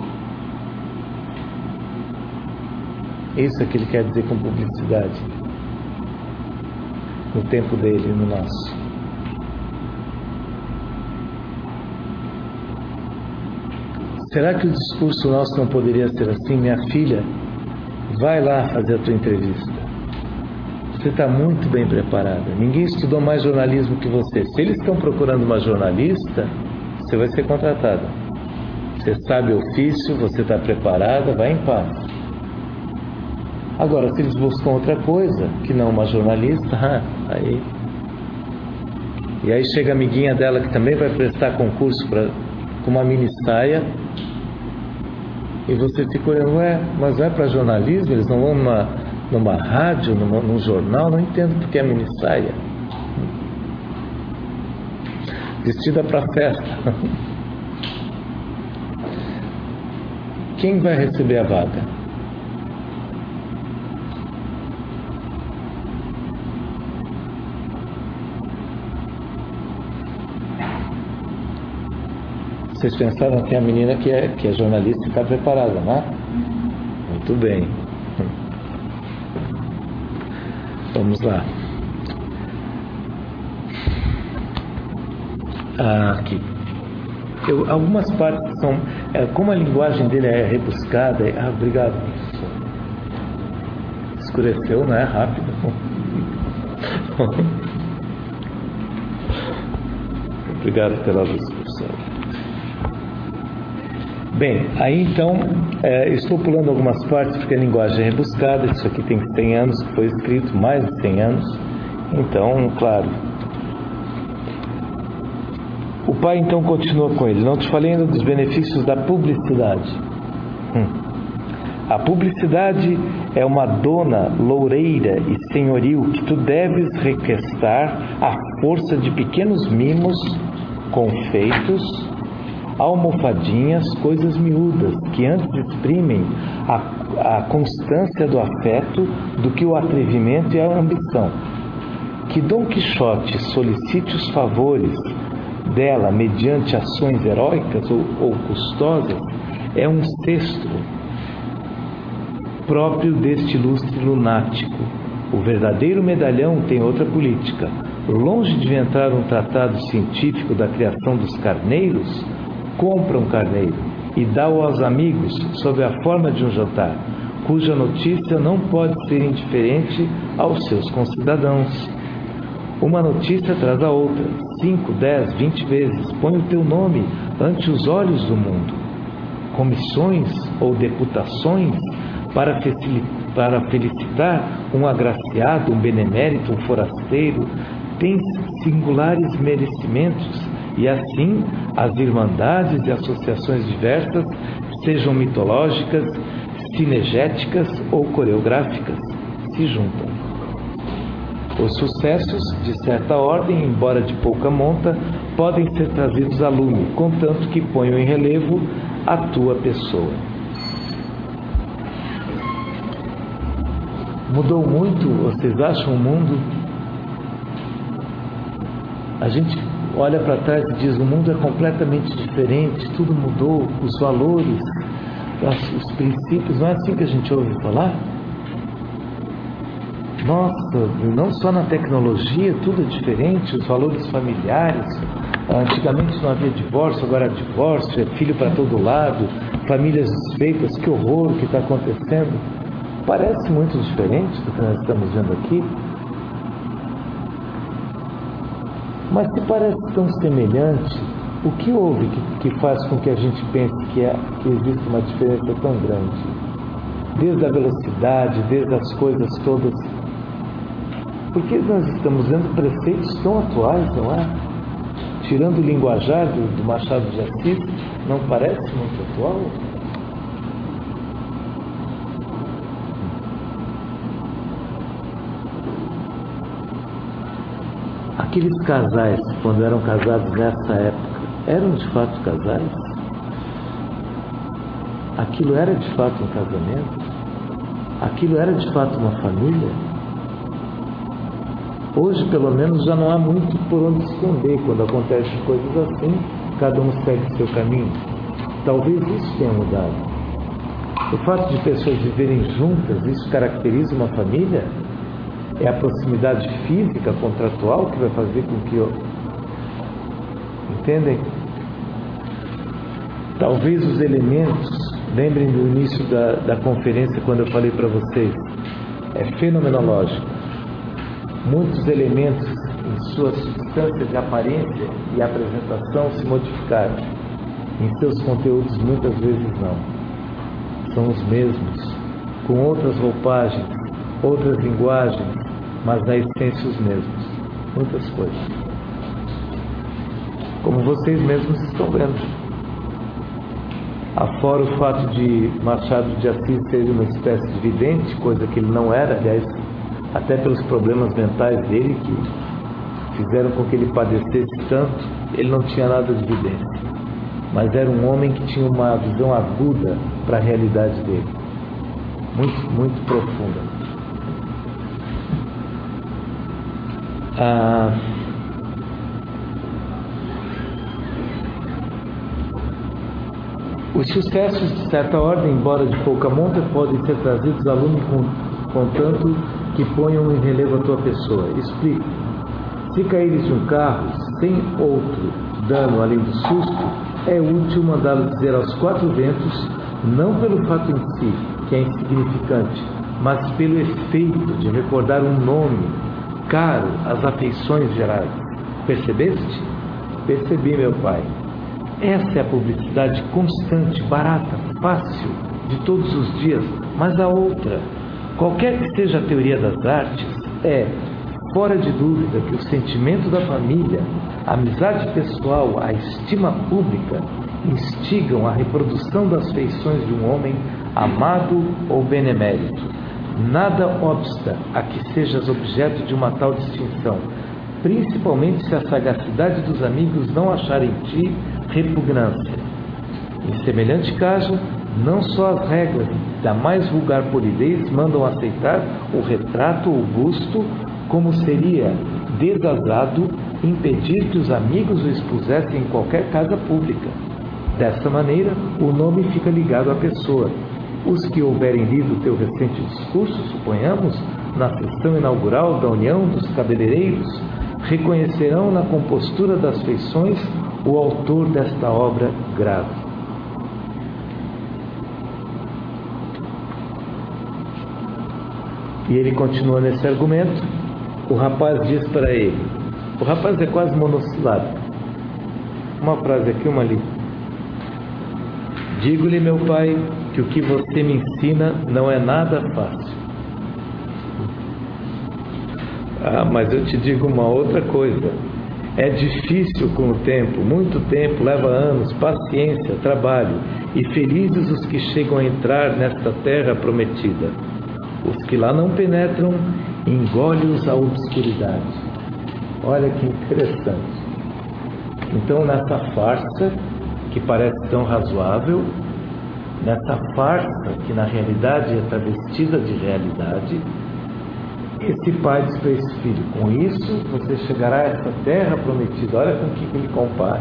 Isso é que ele quer dizer com publicidade. No tempo dele e no nosso. Será que o discurso nosso não poderia ser assim? Minha filha, vai lá fazer a tua entrevista. Você está muito bem preparada. Ninguém estudou mais jornalismo que você. Se eles estão procurando uma jornalista, você vai ser contratada. Você sabe o ofício, você está preparada, vai em paz. Agora, se eles buscam outra coisa, que não uma jornalista, aí... E aí chega a amiguinha dela que também vai prestar concurso pra, com uma mini saia, e você fica olhando, ué, mas vai para jornalismo? Eles não vão numa, numa rádio, numa, num jornal? Não entendo porque é mini saia. Vestida para festa. Quem vai receber a vaga? Vocês pensaram que a menina que é, que é jornalista está preparada, né? Muito bem. Vamos lá. Ah, aqui. Eu, algumas partes são... É, como a linguagem dele é rebuscada... É, ah, obrigado. Escureceu, né? Rápido. Obrigado pela discussão. Bem, aí então, é, estou pulando algumas partes porque a linguagem é rebuscada. Isso aqui tem cem anos que foi escrito, mais de cem anos. Então, claro. O pai então continua com ele. Não te falei ainda dos benefícios da publicidade. Hum. A publicidade é uma dona loureira e senhoril que tu deves requestar à força de pequenos mimos, confeitos, almofadinhas, coisas miúdas, que antes exprimem a, a constância do afeto do que o atrevimento e a ambição. Que Dom Quixote solicite os favores dela mediante ações heróicas ou, ou custosas é um cesto próprio deste ilustre lunático. O verdadeiro medalhão tem outra política. Longe de inventar um tratado científico da criação dos carneiros, compra um carneiro e dá-o aos amigos sob a forma de um jantar, cuja notícia não pode ser indiferente aos seus concidadãos. Uma notícia traz a outra, cinco, dez, vinte vezes, põe o teu nome ante os olhos do mundo. Comissões ou deputações para, para felicitar um agraciado, um benemérito, um forasteiro, têm singulares merecimentos. E assim, as irmandades e associações diversas, sejam mitológicas, cinegéticas ou coreográficas, se juntam. Os sucessos, de certa ordem, embora de pouca monta, podem ser trazidos a lume, contanto que ponham em relevo a tua pessoa. Mudou muito, vocês acham, o mundo? A gente olha para trás e diz, o mundo é completamente diferente, tudo mudou, os valores, os princípios, não é assim que a gente ouve falar? Nossa, não só na tecnologia, tudo é diferente, os valores familiares, antigamente não havia divórcio, agora há divórcio, é filho para todo lado, famílias desfeitas, que horror que está acontecendo. Parece muito diferente do que nós estamos vendo aqui. Mas se parece tão semelhante, o que houve que, que faz com que a gente pense que, é, que existe uma diferença tão grande? Desde a velocidade, desde as coisas todas. Porque nós estamos vendo preceitos tão atuais, não é? Tirando o linguajar do, do Machado de Assis, não parece muito atual? Aqueles casais, quando eram casados nessa época, eram de fato casais? Aquilo era de fato um casamento? Aquilo era de fato uma família? Hoje, pelo menos, já não há muito por onde esconder. Quando acontecem coisas assim, cada um segue seu caminho. Talvez isso tenha mudado. O fato de pessoas viverem juntas, isso caracteriza uma família? É a proximidade física, contratual, que vai fazer com que eu... Entendem? Talvez os elementos, lembrem do início da, da conferência, quando eu falei para vocês, é fenomenológico. Muitos elementos em sua substância de aparência e apresentação se modificaram. Em seus conteúdos, muitas vezes não. São os mesmos, com outras roupagens, outras linguagens, mas na essência os mesmos. Muitas coisas. Como vocês mesmos estão vendo. Afora o fato de Machado de Assis ser uma espécie de vidente, coisa que ele não era, aliás, até pelos problemas mentais dele, que fizeram com que ele padecesse tanto, ele não tinha nada de vidência. Mas era um homem que tinha uma visão aguda para a realidade dele. Muito, muito profunda. Ah, os sucessos de certa ordem, embora de pouca monta, podem ser trazidos a lume com, contanto que ponham em relevo a tua pessoa. Explico. Se caíres de um carro sem outro dano além do susto, é útil mandá-lo dizer aos quatro ventos, não pelo fato em si, que é insignificante, mas pelo efeito de recordar um nome caro às afeições gerais. Percebeste? Percebi, meu pai. Essa é a publicidade constante, barata, fácil, de todos os dias. Mas a outra, qualquer que seja a teoria das artes, é, fora de dúvida, que o sentimento da família, a amizade pessoal, a estima pública, instigam a reprodução das feições de um homem amado ou benemérito. Nada obsta a que sejas objeto de uma tal distinção, principalmente se a sagacidade dos amigos não achar em ti repugnância. Em semelhante caso, não só as regras da mais vulgar polidez mandam aceitar o retrato ou busto, como seria desazado impedir que os amigos o expusessem em qualquer casa pública. Dessa maneira, o nome fica ligado à pessoa. Os que houverem lido teu recente discurso, suponhamos, na sessão inaugural da União dos Cabeleireiros, reconhecerão na compostura das feições o autor desta obra grave. E ele continua nesse argumento. O rapaz diz para ele, o rapaz é quase monossilábico, uma frase aqui, uma ali. Digo-lhe, meu pai, que o que você me ensina não é nada fácil. Ah, mas eu te digo uma outra coisa. É difícil com o tempo, muito tempo, leva anos, paciência, trabalho, e felizes os que chegam a entrar nesta terra prometida. Os que lá não penetram, engole-os a obscuridade. Olha que interessante. Então, nessa farsa, que parece tão razoável, nessa farsa, que na realidade é travestida de realidade, esse pai diz para esse filho, com isso você chegará a essa terra prometida. Olha com o que ele compara.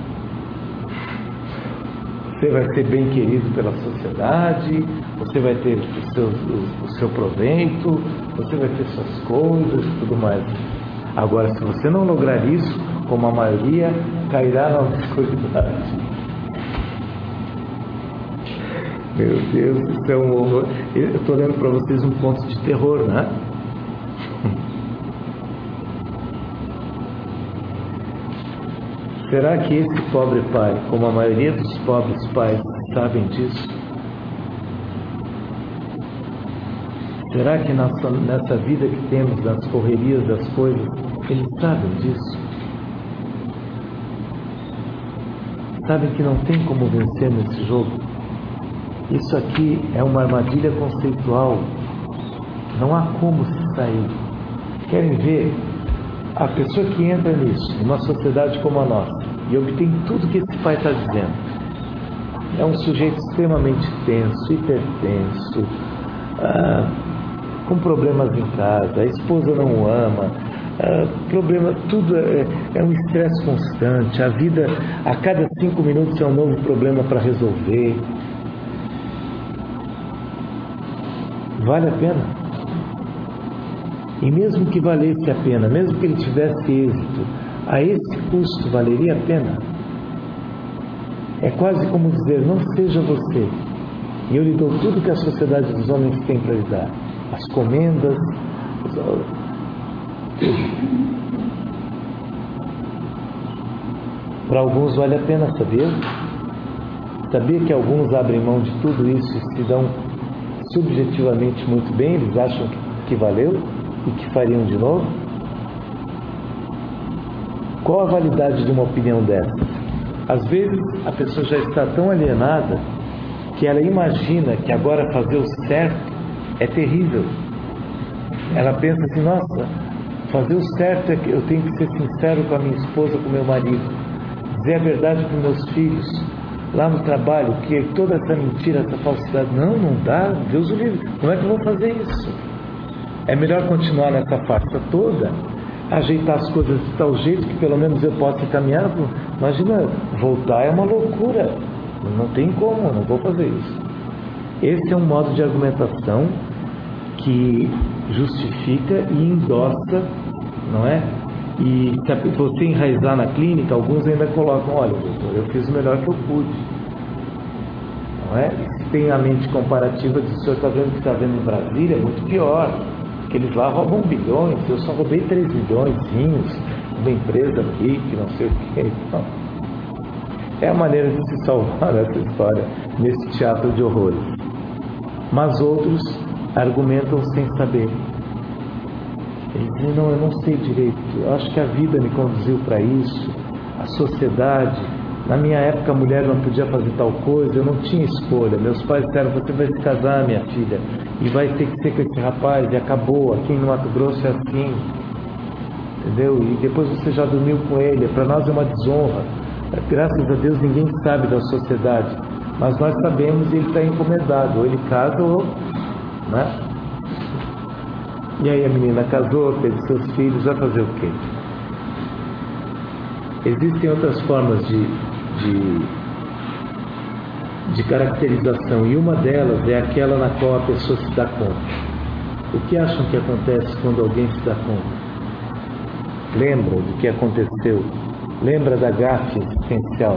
Você vai ser bem querido pela sociedade, você vai ter o seu, o, o seu proveito, você vai ter suas coisas e tudo mais. Agora, se você não lograr isso, como a maioria, cairá na obscuridade. Meu Deus, isso é um horror. Eu estou lendo para vocês um conto de terror, né? Será que esse pobre pai, como a maioria dos pobres pais, sabem disso? Será que nessa, nessa vida que temos, nas correrias das coisas, eles sabem disso? Sabem que não tem como vencer nesse jogo? Isso aqui é uma armadilha conceitual. Não há como se sair. Querem ver? A pessoa que entra nisso, numa sociedade como a nossa, e obtém tudo que esse pai está dizendo, é um sujeito extremamente tenso, hipertenso, ah, com problemas em casa, a esposa não o ama, ah, problema, tudo é, é um estresse constante, a vida, a cada cinco minutos é um novo problema para resolver. Vale a pena? E mesmo que valesse a pena, mesmo que ele tivesse êxito, a esse custo valeria a pena? É quase como dizer, não seja você, e eu lhe dou tudo que a sociedade dos homens tem para lhe dar. As comendas, tudo. Para alguns vale a pena, sabia? Sabia que alguns abrem mão de tudo isso e se dão subjetivamente muito bem, eles acham que valeu? E que fariam de novo? Qual a validade de uma opinião dessa? Às vezes a pessoa já está tão alienada que ela imagina que agora fazer o certo é terrível. Ela pensa assim, nossa, fazer o certo é que eu tenho que ser sincero com a minha esposa, com o meu marido, dizer a verdade para os meus filhos, lá no trabalho, que toda essa mentira, essa falsidade, não, não dá, Deus o livre, como é que eu vou fazer isso? É melhor continuar nessa farsa toda, ajeitar as coisas de tal jeito que pelo menos eu possa caminhar. Imagina, voltar é uma loucura. Não tem como, não vou fazer isso. Esse é um modo de argumentação que justifica e endossa, não é? E se você enraizar na clínica, alguns ainda colocam, olha, doutor, eu fiz o melhor que eu pude. Não é? E se tem a mente comparativa de o senhor está vendo o que está vendo em Brasília, é muito pior. Que eles lá roubam bilhões, eu só roubei três milhõezinhos, uma empresa aqui, que não sei o que. Então, é a maneira de se salvar nessa história, nesse teatro de horrores. Mas outros argumentam sem saber. Eles dizem, não, eu não sei direito, eu acho que a vida me conduziu para isso, a sociedade. Na minha época a mulher não podia fazer tal coisa, eu não tinha escolha. Meus pais disseram, você vai se casar, minha filha, e vai ter que ser com esse rapaz, e acabou. Aqui no Mato Grosso é assim, entendeu? E depois você já dormiu com ele, para nós é uma desonra. Graças a Deus ninguém sabe da sociedade, mas nós sabemos e ele está encomendado, ou ele casa ou... né? E aí a menina casou, teve seus filhos, vai fazer o quê? Existem outras formas de, de, de caracterização, e uma delas é aquela na qual a pessoa se dá conta. O que acham que acontece quando alguém se dá conta? Lembra do que aconteceu? Lembra da gafe existencial?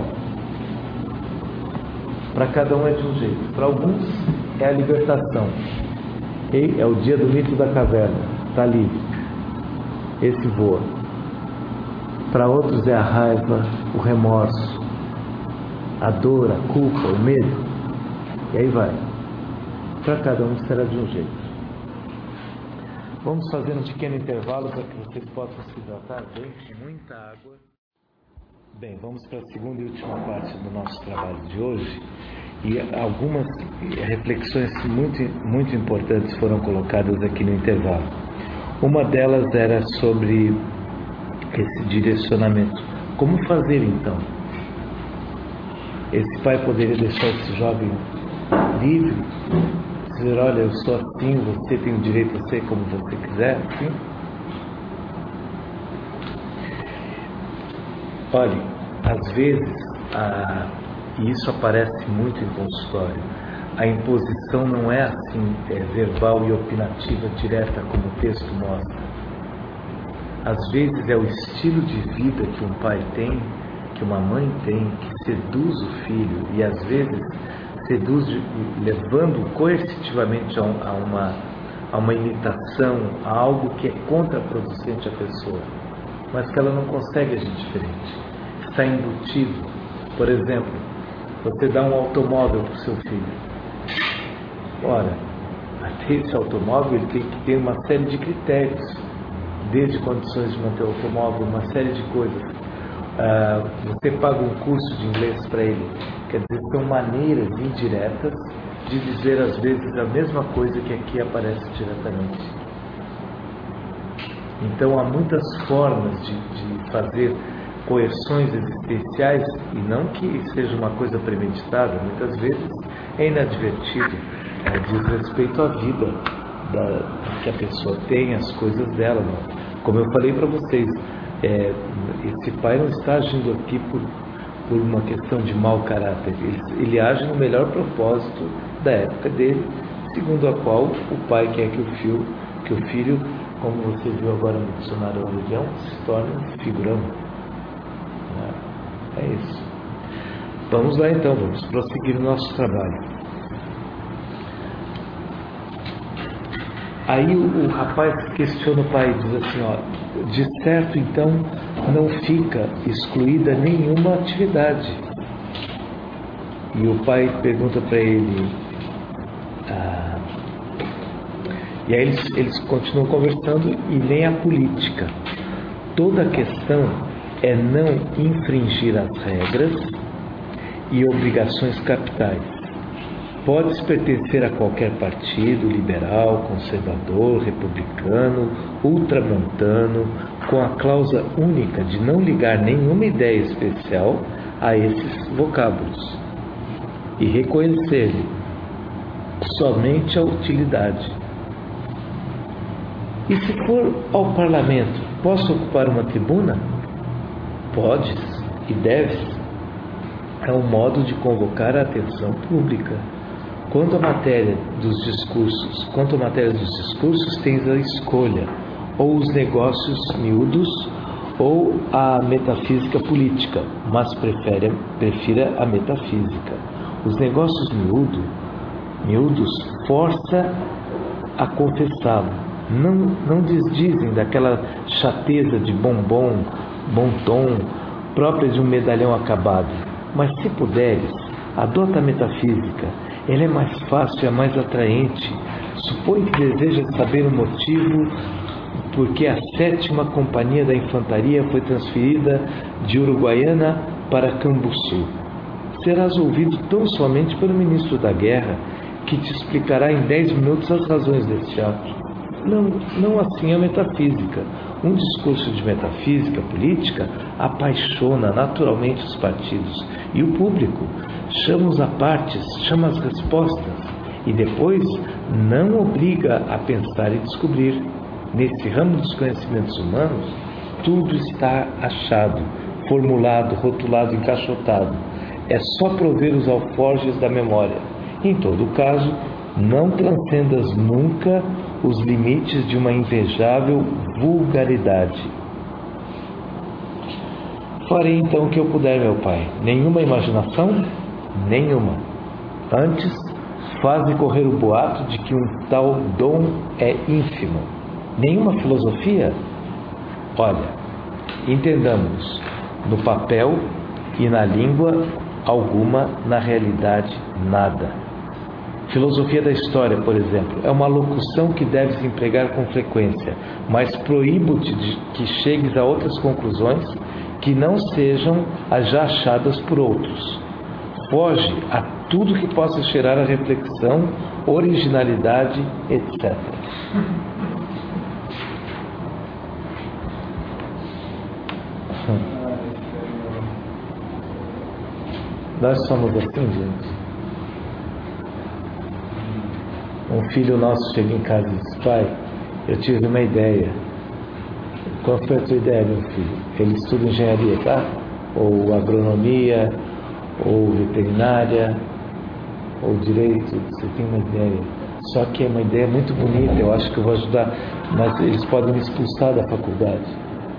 Para cada um é de um jeito. Para alguns é a libertação. Okay? É o dia do mito da caverna. Está livre. Esse voa. Para outros é a raiva, o remorso, a dor, a culpa, o medo. E aí vai. Para cada um será de um jeito. Vamos fazer um pequeno intervalo para que vocês possam se hidratar bem, com muita água. Bem, vamos para a segunda e última parte do nosso trabalho de hoje. E algumas reflexões muito, muito importantes foram colocadas aqui no intervalo. Uma delas era sobre esse direcionamento. Como fazer então? Esse pai poderia deixar esse jovem livre, dizer, olha, eu sou assim, você tem o direito a ser como você quiser, assim? Olhe, às vezes, a, e isso aparece muito em consultório, a imposição não é assim, é verbal e opinativa direta como o texto mostra. Às vezes é o estilo de vida que um pai tem, que uma mãe tem, que seduz o filho, e às vezes seduz levando coercitivamente a uma, a uma imitação, a algo que é contraproducente à pessoa, mas que ela não consegue agir diferente. Está embutido. Por exemplo, você dá um automóvel para o seu filho. Ora, até esse automóvel ele tem que ter uma série de critérios, desde condições de manter o automóvel, uma série de coisas. Uh, você paga um curso de inglês para ele. Quer dizer, são maneiras indiretas de dizer às vezes a mesma coisa que aqui aparece diretamente. Então há muitas formas de, de fazer coerções existenciais, e não que seja uma coisa premeditada, muitas vezes é inadvertido, é, diz respeito à vida da, que a pessoa tem, as coisas dela. Né? Como eu falei para vocês, é, esse pai não está agindo aqui por, por uma questão de mau caráter, ele, ele age no melhor propósito da época dele, segundo a qual o pai quer que o filho, que o filho, como você viu agora no dicionário da religião, se torne um figurão. É isso. Vamos lá então, vamos prosseguir o nosso trabalho. Aí o, o rapaz questiona o pai e diz assim, ó, de certo então não fica excluída nenhuma atividade. E o pai pergunta para ele, ah, e aí eles, eles continuam conversando e nem a política. Toda a questão é não infringir as regras e obrigações capitais. Pode-se pertencer a qualquer partido, liberal, conservador, republicano, ultramontano, com a cláusula única de não ligar nenhuma ideia especial a esses vocábulos e reconhecer-lhe somente a utilidade. E se for ao parlamento, posso ocupar uma tribuna? Podes e deves. É um modo de convocar a atenção pública. Quanto à matéria dos discursos, quanto à matéria dos discursos, tens a escolha, ou os negócios miúdos, ou a metafísica política, mas prefere, prefira a metafísica. Os negócios miúdo, miúdos força a confessá-lo. Não, não desdizem daquela chateza de bombom, bom tom, própria de um medalhão acabado. Mas se puderes, adota a metafísica. Ela é mais fácil e é mais atraente. Supõe que desejas saber o motivo porque a sétima companhia da infantaria foi transferida de Uruguaiana para Cambuçu. Serás ouvido tão somente pelo ministro da guerra, que te explicará em dez minutos as razões deste ato. Não, não assim a metafísica. Um discurso de metafísica política apaixona naturalmente os partidos e o público. Chama os apartes, chama as respostas e depois não obriga a pensar e descobrir. Nesse ramo dos conhecimentos humanos, tudo está achado, formulado, rotulado, encaixotado. É só prover os alforjes da memória. Em todo caso, não transcendas nunca os limites de uma invejável vulgaridade. Farei então o que eu puder, meu pai. Nenhuma imaginação? Nenhuma. Antes, faze correr o boato de que um tal dom é ínfimo. Nenhuma filosofia? Olha, entendamos, no papel e na língua alguma, na realidade nada. Filosofia da história, por exemplo, é uma locução que deves empregar com frequência, mas proíbo-te de que chegues a outras conclusões que não sejam as já achadas por outros. Foge a tudo que possa cheirar a reflexão, originalidade, etcétera. Nós somos assim, gente. Um filho nosso chega em casa e diz: pai, eu tive uma ideia. Qual foi a tua ideia, meu filho? Ele estuda engenharia, tá? Ou agronomia, ou veterinária, ou direito. Você tem uma ideia. Só que é uma ideia muito bonita, eu acho que eu vou ajudar, mas eles podem me expulsar da faculdade.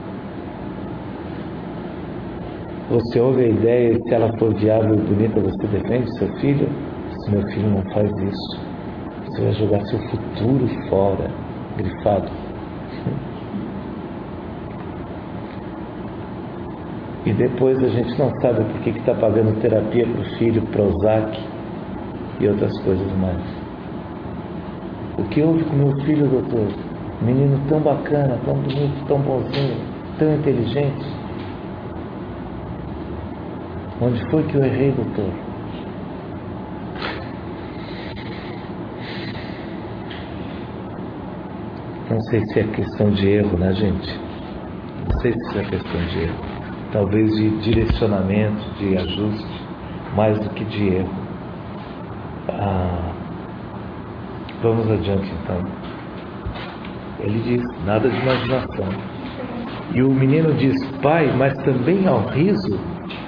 Você ouve a ideia e se ela for viável e bonita, você defende seu filho? Se meu filho não faz isso, você vai jogar seu futuro fora, grifado. E depois a gente não sabe por que está pagando terapia para o filho, Prozac e outras coisas mais. O que houve com meu filho, doutor? Menino tão bacana, tão bonito, tão bonzinho, tão inteligente. Onde foi que eu errei, doutor? Não sei se é questão de erro, né, gente? Não sei se é questão de erro. Talvez de direcionamento, de ajuste, mais do que de erro. Ah, vamos adiante, então. Ele diz, nada de imaginação. E o menino diz, pai, mas também ao riso?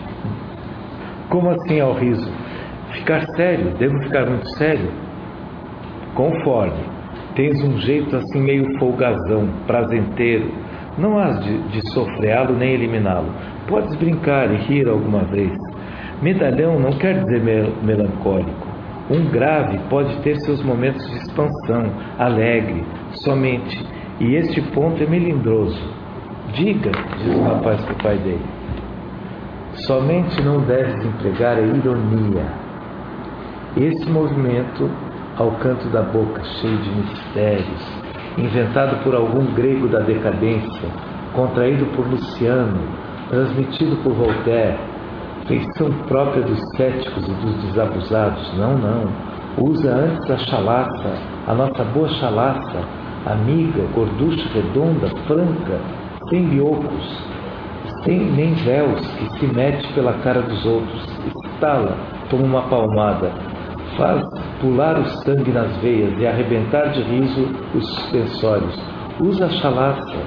Como assim ao riso? Ficar sério, devo ficar muito sério? Conforme. Tens um jeito assim meio folgazão, prazenteiro. Não has de, de sofreá-lo nem eliminá-lo. Podes brincar e rir alguma vez. Medalhão não quer dizer mel- melancólico. Um grave pode ter seus momentos de expansão, alegre, somente. E este ponto é melindroso. Diga, diz o rapaz para o pai dele. Somente não deves empregar a ironia. Esse movimento, ao canto da boca, cheio de mistérios, inventado por algum grego da decadência, contraído por Luciano, transmitido por Voltaire, feição própria dos céticos e dos desabusados. Não, não. Usa antes a chalaça, a nossa boa chalaça, amiga, gorducha, redonda, franca, sem biocos, sem nem véus, que se mete pela cara dos outros, estala como uma palmada, faz pular o sangue nas veias e arrebentar de riso os suspensórios. Usa a chalaça.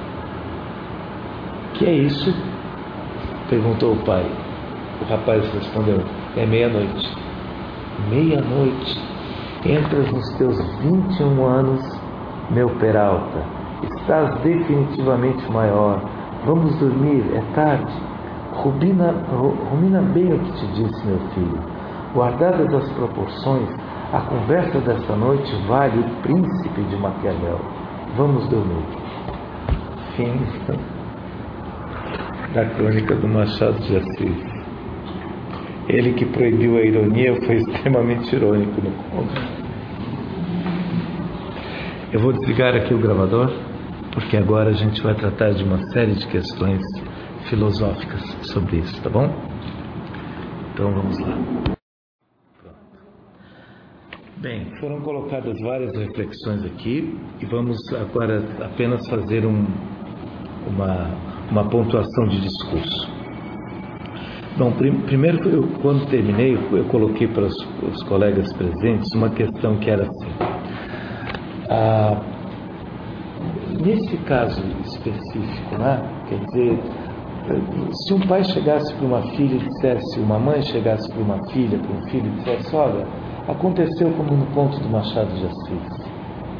Que é isso? Perguntou o pai. O rapaz respondeu, é meia-noite. Meia-noite? Entras nos teus vinte e um anos, meu Peralta. Estás definitivamente maior. Vamos dormir, é tarde. Rumina, rumina bem o que te disse, meu filho. Guardadas as proporções, a conversa desta noite vale o príncipe de Maquiavel. Vamos dormir. Fim da crônica do Machado de Assis. Ele que proibiu a ironia foi extremamente irônico no conto. Eu vou desligar aqui o gravador, porque agora a gente vai tratar de uma série de questões filosóficas sobre isso, tá bom? Então vamos lá. Bem, foram colocadas várias reflexões aqui e vamos agora apenas fazer um, uma, uma pontuação de discurso. Bom, prim, primeiro, eu, quando terminei, eu coloquei para os, os colegas presentes uma questão que era assim. Ah, nesse caso específico, né, quer dizer, se um pai chegasse para uma filha e dissesse, uma mãe chegasse para uma filha, para um filho e dissesse, olha, aconteceu como no conto do Machado de Assis.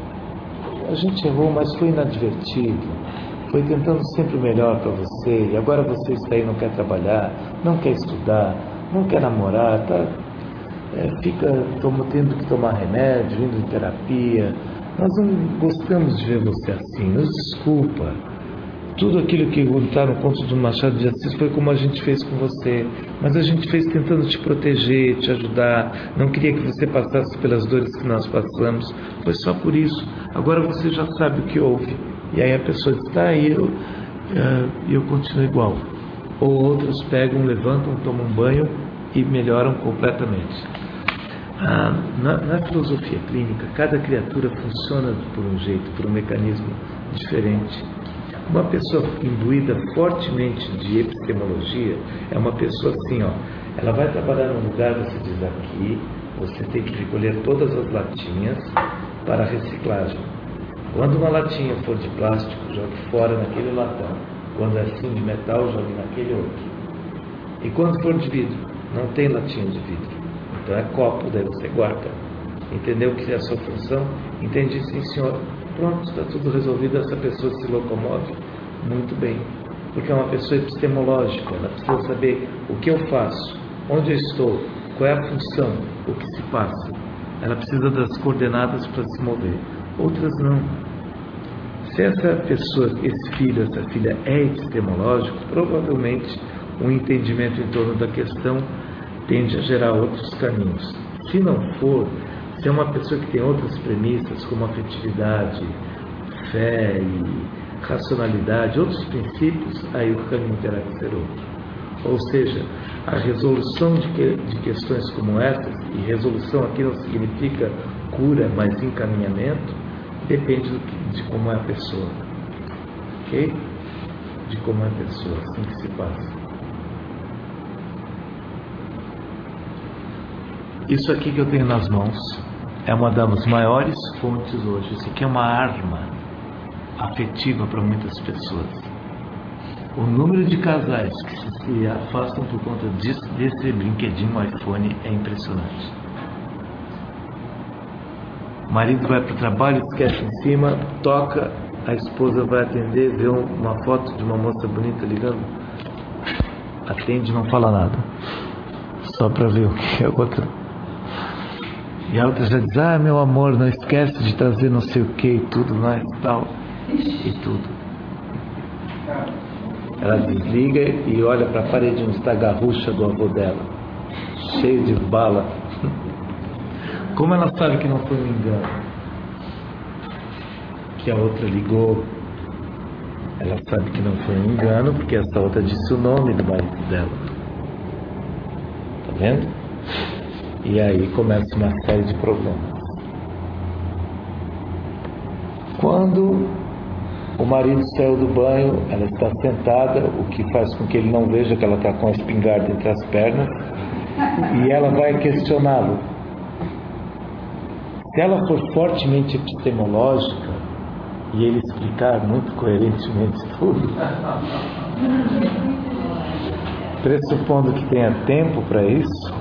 A gente errou, mas foi inadvertido. Foi tentando sempre o melhor para você, e agora você está aí, não quer trabalhar, não quer estudar, não quer namorar, tá? É, fica tomo, tendo que tomar remédio, indo em terapia. Nós não gostamos de ver você assim, nos desculpa. Tudo aquilo que está no conto do Machado de Assis foi como a gente fez com você, mas a gente fez tentando te proteger, te ajudar, não queria que você passasse pelas dores que nós passamos, foi só por isso. Agora você já sabe o que houve. E aí a pessoa diz, tá, e eu, uh, eu continuo igual. Ou outros pegam, levantam, tomam um banho e melhoram completamente. Ah, na, na filosofia clínica, cada criatura funciona por um jeito, por um mecanismo diferente. Uma pessoa imbuída fortemente de epistemologia é uma pessoa assim, ó, ela vai trabalhar num lugar, você diz aqui, você tem que recolher todas as latinhas para reciclagem. Quando uma latinha for de plástico, jogue fora naquele latão. Quando é assim de metal, jogue naquele outro. E quando for de vidro, não tem latinha de vidro. Então é copo, daí você guarda. Entendeu que é a sua função? Entendi, sim, senhor. Pronto, está tudo resolvido. Essa pessoa se locomove muito bem. Porque é uma pessoa epistemológica. Ela precisa saber o que eu faço, onde eu estou, qual é a função, o que se passa. Ela precisa das coordenadas para se mover. Outras não. Se essa pessoa, esse filho, essa filha é epistemológico, provavelmente um entendimento em torno da questão tende a gerar outros caminhos. Se não for, se é uma pessoa que tem outras premissas, como afetividade, fé e racionalidade, outros princípios, aí o caminho terá que ser outro. Ou seja, a resolução de, que, de questões como essas, e resolução aqui não significa cura, mas encaminhamento, Depende do que, de como é a pessoa. Ok? De como é a pessoa, assim que se passa. Isso aqui que eu tenho nas mãos é uma das maiores fontes hoje. Isso aqui é uma arma afetiva para muitas pessoas. O número de casais que se afastam por conta disso, desse brinquedinho iPhone é impressionante. O marido vai para o trabalho, esquece em cima, toca, a esposa vai atender, vê uma foto de uma moça bonita ligando, atende e não fala nada, só para ver o que é o outro. E a outra já diz, ah, meu amor, não esquece de trazer não sei o que e tudo mais e tal, e tudo. Ela desliga e olha para a parede onde está a garrucha do avô dela, cheio de bala. Como ela sabe que não foi um engano? Que a outra ligou. Ela sabe que não foi um engano porque essa outra disse o nome do marido dela. Tá vendo? E aí começa uma série de problemas. Quando o marido saiu do banho, ela está sentada, o que faz com que ele não veja que ela está com a espingarda entre as pernas, e ela vai questioná-lo. Se ela for fortemente epistemológica e ele explicar muito coerentemente tudo, pressupondo que tenha tempo para isso,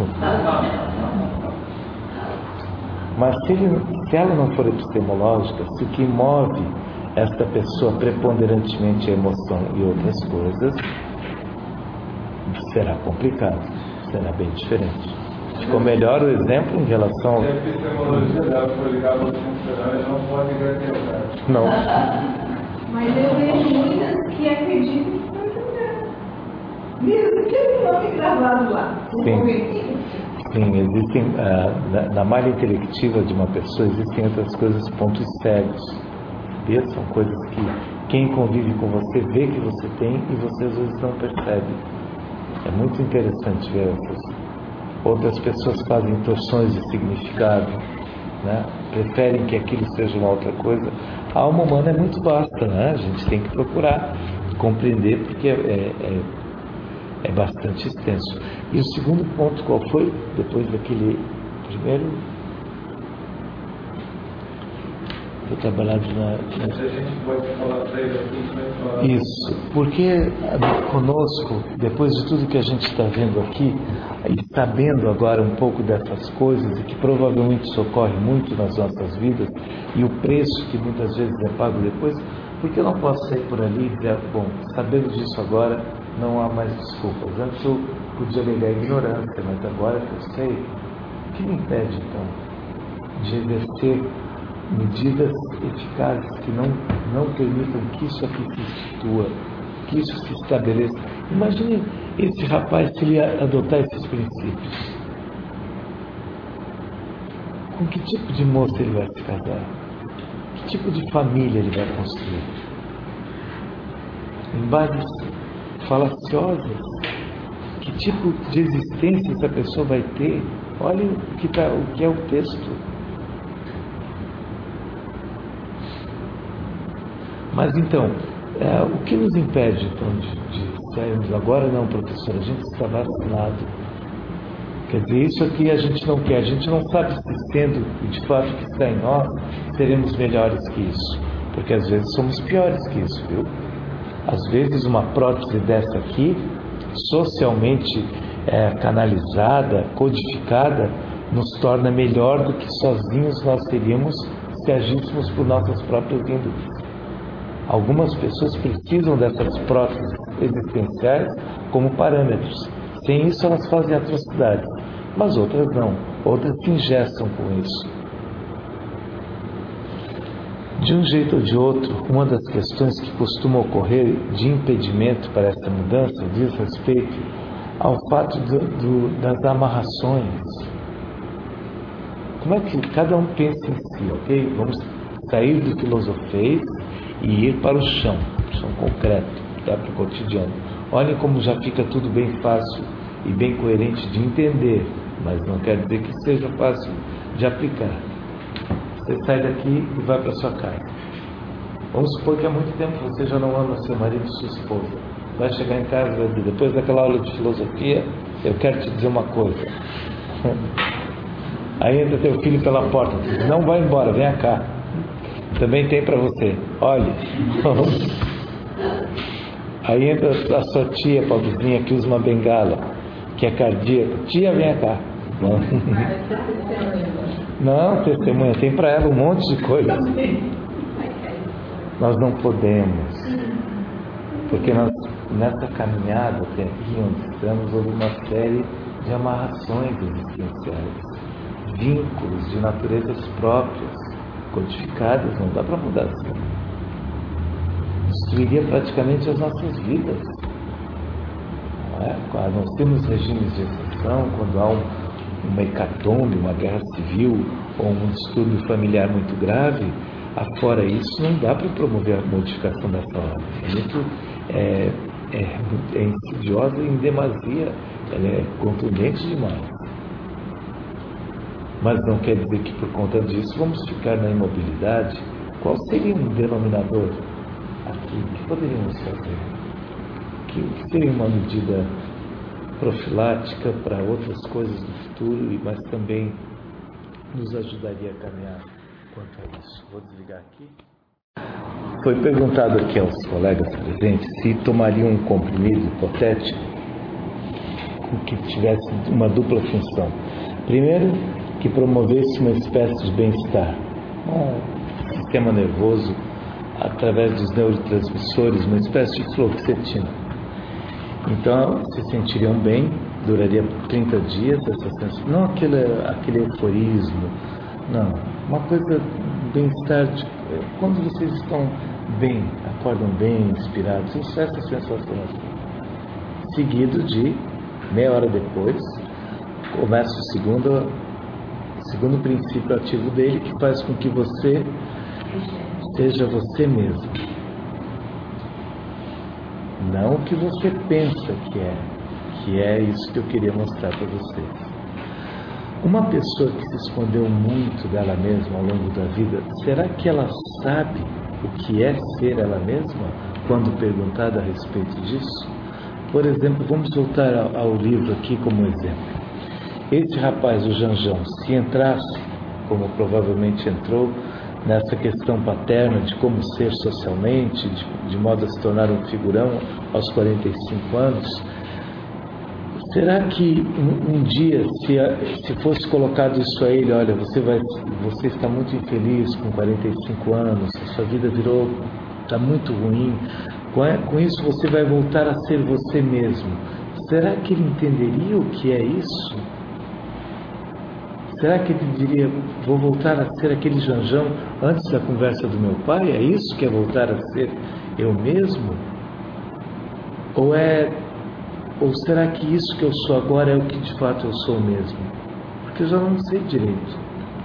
mas se, ele, se ela não for epistemológica, se o que move esta pessoa preponderantemente a emoção e outras coisas, será complicado, será bem diferente. Ficou melhor o exemplo em relação ao... Se a epistemologia dela for ligada ao funcionário, não pode gaguejar. Não. Mas eu vejo muitas que acreditam que foi engano. Mesmo que eu não me gravado lá. Sim. Sim, existem, uh, na, na malha intelectiva de uma pessoa, existem outras coisas, pontos cegos. E são coisas que quem convive com você vê que você tem e você às vezes não percebe. É muito interessante ver essas. Outras pessoas fazem torções de significado, né? Preferem que aquilo seja uma outra coisa. A alma humana é muito vasta, né? A gente tem que procurar compreender porque é, é, é bastante extenso. E o segundo ponto qual foi? Depois daquele primeiro... Foi trabalhado na... na... A gente pode falar para ele aqui, vai falar... Isso, porque conosco, depois de tudo que a gente está vendo aqui, e sabendo agora um pouco dessas coisas, e que provavelmente isso ocorre muito nas nossas vidas, e o preço que muitas vezes é pago depois, porque eu não posso sair por ali e dizer, bom, sabendo disso agora, não há mais desculpas. Antes eu podia alegar a ignorância, mas agora que eu sei, o que me impede então de exercer medidas eficazes que não, não permitam que isso aqui se institua, que isso se estabeleça? Imagine esse rapaz se ele adotar esses princípios. Com que tipo de moça ele vai se casar? Que tipo de família ele vai construir? Em bases falaciosas? Que tipo de existência essa pessoa vai ter? Olha o que, tá, o que é o texto. Mas então, é, o que nos impede então, de, de sairmos agora? Não, professor, a gente está vacinado. Quer dizer, isso aqui a gente não quer, a gente não sabe se sendo de fato que está em nós, seremos melhores que isso. Porque às vezes somos piores que isso, viu? Às vezes uma prótese dessa aqui, socialmente é, canalizada, codificada, nos torna melhor do que sozinhos nós seríamos se agíssemos por nossas próprias índoles. Algumas pessoas precisam dessas próteses existenciais como parâmetros. Sem isso elas fazem atrocidades, mas outras não. Outras se ingessam com isso. De um jeito ou de outro, uma das questões que costuma ocorrer de impedimento para essa mudança diz respeito ao fato do, do, das amarrações. Como é que cada um pensa em si, ok? Vamos sair do filosofês e ir para o chão, chão concreto, tá? Para o cotidiano. Olhem como já fica tudo bem fácil e bem coerente de entender, mas não quer dizer que seja fácil de aplicar. Você sai daqui e vai para sua casa. Vamos supor que há muito tempo você já não ama seu marido e sua esposa. Vai chegar em casa e vai dizer, depois daquela aula de filosofia, eu quero te dizer uma coisa. Aí entra teu filho pela porta, diz, não vai embora, vem cá. Também tem para você. Olhe. Aí entra a sua tia pobrezinha que usa uma bengala, que é cardíaca. Tia, vem cá. Não, não testemunha, tem para ela um monte de coisa. Nós não podemos, porque nós, nessa caminhada até aqui onde estamos, houve uma série de amarrações existenciais, vínculos de naturezas próprias, codificadas, não dá para mudar assim. Destruiria praticamente as nossas vidas. Não é? Nós temos regimes de exceção, quando há um, uma hecatombe, uma guerra civil ou um distúrbio familiar muito grave. Afora isso, não dá para promover a modificação dessa ordem. É muito é, é, é insidiosa em demasia, ela é contundente demais. Mas não quer dizer que por conta disso vamos ficar na imobilidade. Qual seria um denominador aqui? O que poderíamos fazer? Que, que seria uma medida profilática para outras coisas do futuro, mas também nos ajudaria a caminhar quanto a isso? Vou desligar aqui. Foi perguntado aqui aos colegas presentes se tomariam um comprimido hipotético que tivesse uma dupla função. Primeiro, que promovesse uma espécie de bem-estar, um sistema nervoso através dos neurotransmissores, uma espécie de fluoxetina. Então, se sentiriam bem, duraria trinta dias essa sensação, não aquele, aquele euforismo, não, uma coisa bem-estar, de, quando vocês estão bem, acordam bem, inspirados, isso é essa sensação assim. Seguido de, meia hora depois, começa o segundo, segundo princípio ativo dele, que faz com que você seja você mesmo. Não o que você pensa que é, que é isso que eu queria mostrar para vocês. Uma pessoa que se escondeu muito dela mesma ao longo da vida, será que ela sabe o que é ser ela mesma quando perguntada a respeito disso? Por exemplo, vamos voltar ao, ao livro aqui como exemplo. Esse rapaz, o Janjão, se entrasse, como provavelmente entrou, nessa questão paterna de como ser socialmente, de, de modo a se tornar um figurão aos quarenta e cinco anos, será que um, um dia, se, se fosse colocado isso a ele, olha, você, vai, você está muito infeliz com quarenta e cinco anos, a sua vida virou, está muito ruim, com, com isso você vai voltar a ser você mesmo. Será que ele entenderia o que é isso? Será que ele diria, vou voltar a ser aquele Janjão antes da conversa do meu pai? É isso que é voltar a ser eu mesmo? Ou é, ou será que isso que eu sou agora é o que de fato eu sou mesmo? Porque eu já não sei direito.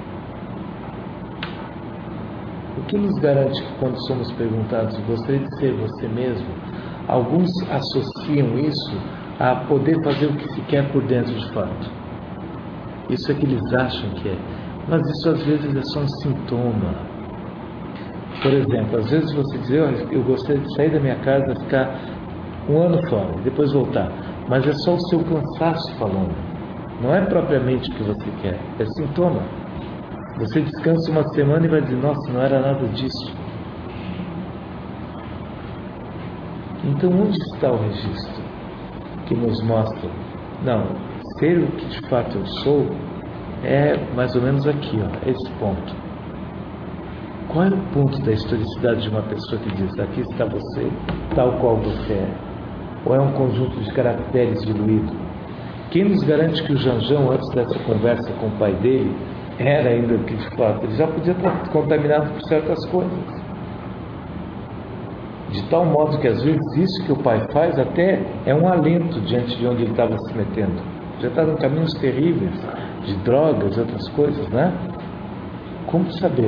O que nos garante que quando somos perguntados, gostaria de ser você mesmo, alguns associam isso a poder fazer o que se quer por dentro de fato. Isso é que eles acham que é. Mas isso às vezes é só um sintoma. Por exemplo, às vezes você diz, oh, eu gostaria de sair da minha casa, ficar um ano fora, depois voltar. Mas é só o seu cansaço falando. Não é propriamente o que você quer, é sintoma. Você descansa uma semana e vai dizer, nossa, não era nada disso. Então onde está o registro que nos mostra? Não, ser o que de fato eu sou é mais ou menos aqui, ó, esse ponto. Qual é o ponto da historicidade de uma pessoa que diz, aqui está você, tal qual você é? Ou é um conjunto de caracteres diluído? Quem nos garante que o Janjão, antes dessa conversa com o pai dele, era ainda o que de fato? Ele já podia estar contaminado por certas coisas. De tal modo que às vezes isso que o pai faz até é um alento diante de onde ele estava se metendo. Já estava em caminhos terríveis, de drogas e outras coisas, né? Como saber?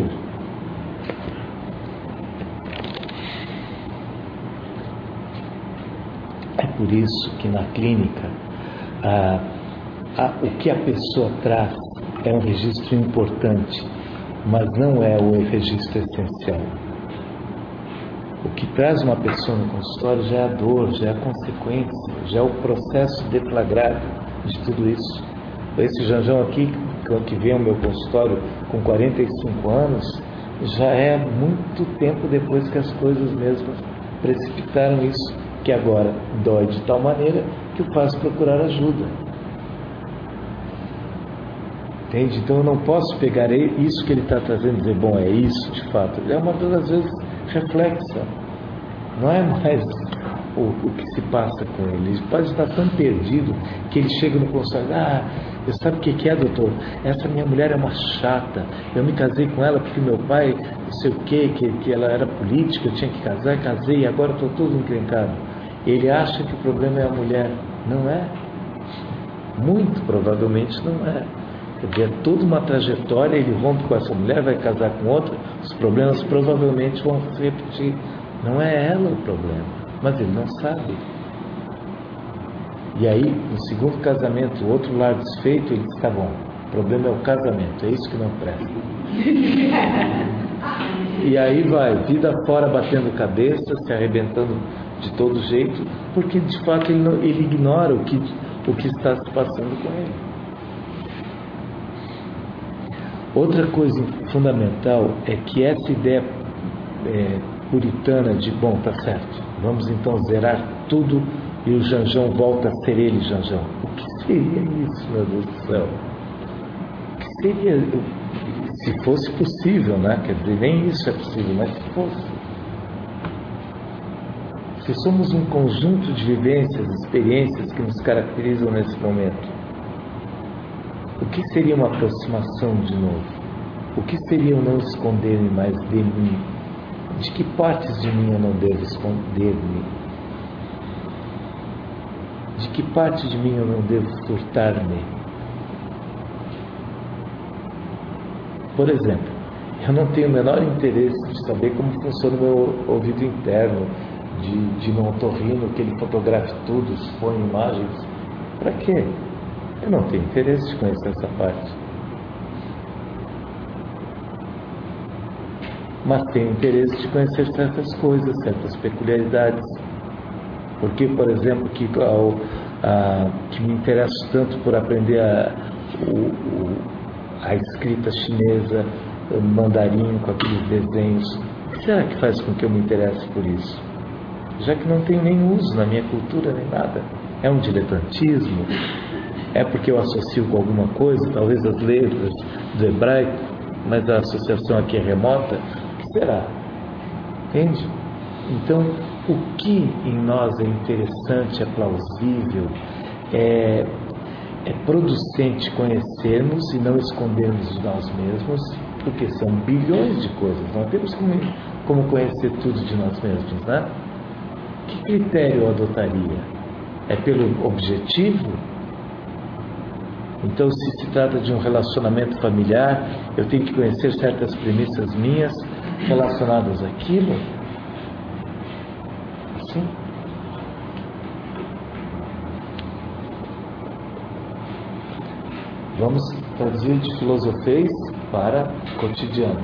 É por isso que na clínica a, a, o que a pessoa traz é um registro importante, mas não é o registro essencial. O que traz uma pessoa no consultório já é a dor, já é a consequência, já é o processo deflagrado de tudo isso. Esse Janjão aqui, que vem ao meu consultório com quarenta e cinco anos, já é muito tempo depois que as coisas mesmas precipitaram isso, que agora dói de tal maneira que o faz procurar ajuda. Entende? Então eu não posso pegar isso que ele está trazendo e dizer, bom, é isso de fato. É uma das vezes reflexa. Não é mais o, o que se passa com ele. Ele pode estar tão perdido que ele chega no consultório, ah, eu sabe o que, que é, doutor? Essa minha mulher é uma chata. Eu me casei com ela porque meu pai, não sei o quê, que, que ela era política, eu tinha que casar, casei e agora estou todo encrencado. Ele acha que o problema é a mulher. Não é. Muito provavelmente não é. Quer dizer, é toda uma trajetória, ele rompe com essa mulher, vai casar com outra, os problemas provavelmente vão se repetir. Não é ela o problema, mas ele não sabe. E aí, no segundo casamento, o outro lar desfeito, ele diz, tá bom, o problema é o casamento, é isso que não presta. E aí vai, vida fora batendo cabeça, se arrebentando de todo jeito, porque de fato ele, não, ele ignora o que, o que está se passando com ele. Outra coisa fundamental é que essa ideia é, puritana de, bom, tá certo, vamos então zerar tudo e o Janjão volta a ser ele, Janjão. O que seria isso, meu Deus do céu? O que seria, se fosse possível, né? Quer dizer, nem isso é possível, mas se fosse. Se somos um conjunto de vivências, experiências que nos caracterizam nesse momento, o que seria uma aproximação de novo? O que seria eu não esconder-me mais de mim? De que partes de mim eu não devo esconder-me? De que parte de mim eu não devo furtar-me? Por exemplo, eu não tenho o menor interesse de saber como funciona o meu ouvido interno, de, de um otorrino que ele fotografe tudo, expõe imagens. Para quê? Eu não tenho interesse de conhecer essa parte. Mas tenho interesse de conhecer certas coisas, certas peculiaridades. Porque, por exemplo, que, ao, a, que me interesso tanto por aprender a, o, o, a escrita chinesa, o mandarim com aqueles desenhos. O que será que faz com que eu me interesse por isso? Já que não tem nem uso na minha cultura, nem nada. É um diletantismo? É porque eu associo com alguma coisa, talvez as letras do hebraico, mas a associação aqui é remota? O que será? Entende? Então, o que em nós é interessante, é plausível, é, é producente conhecermos e não escondermos de nós mesmos, porque são bilhões de coisas, não temos como, como conhecer tudo de nós mesmos, né? Que critério eu adotaria? É pelo objetivo? Então, se se trata de um relacionamento familiar, eu tenho que conhecer certas premissas minhas relacionadas àquilo? Assim? Vamos traduzir de filosofês para cotidiano.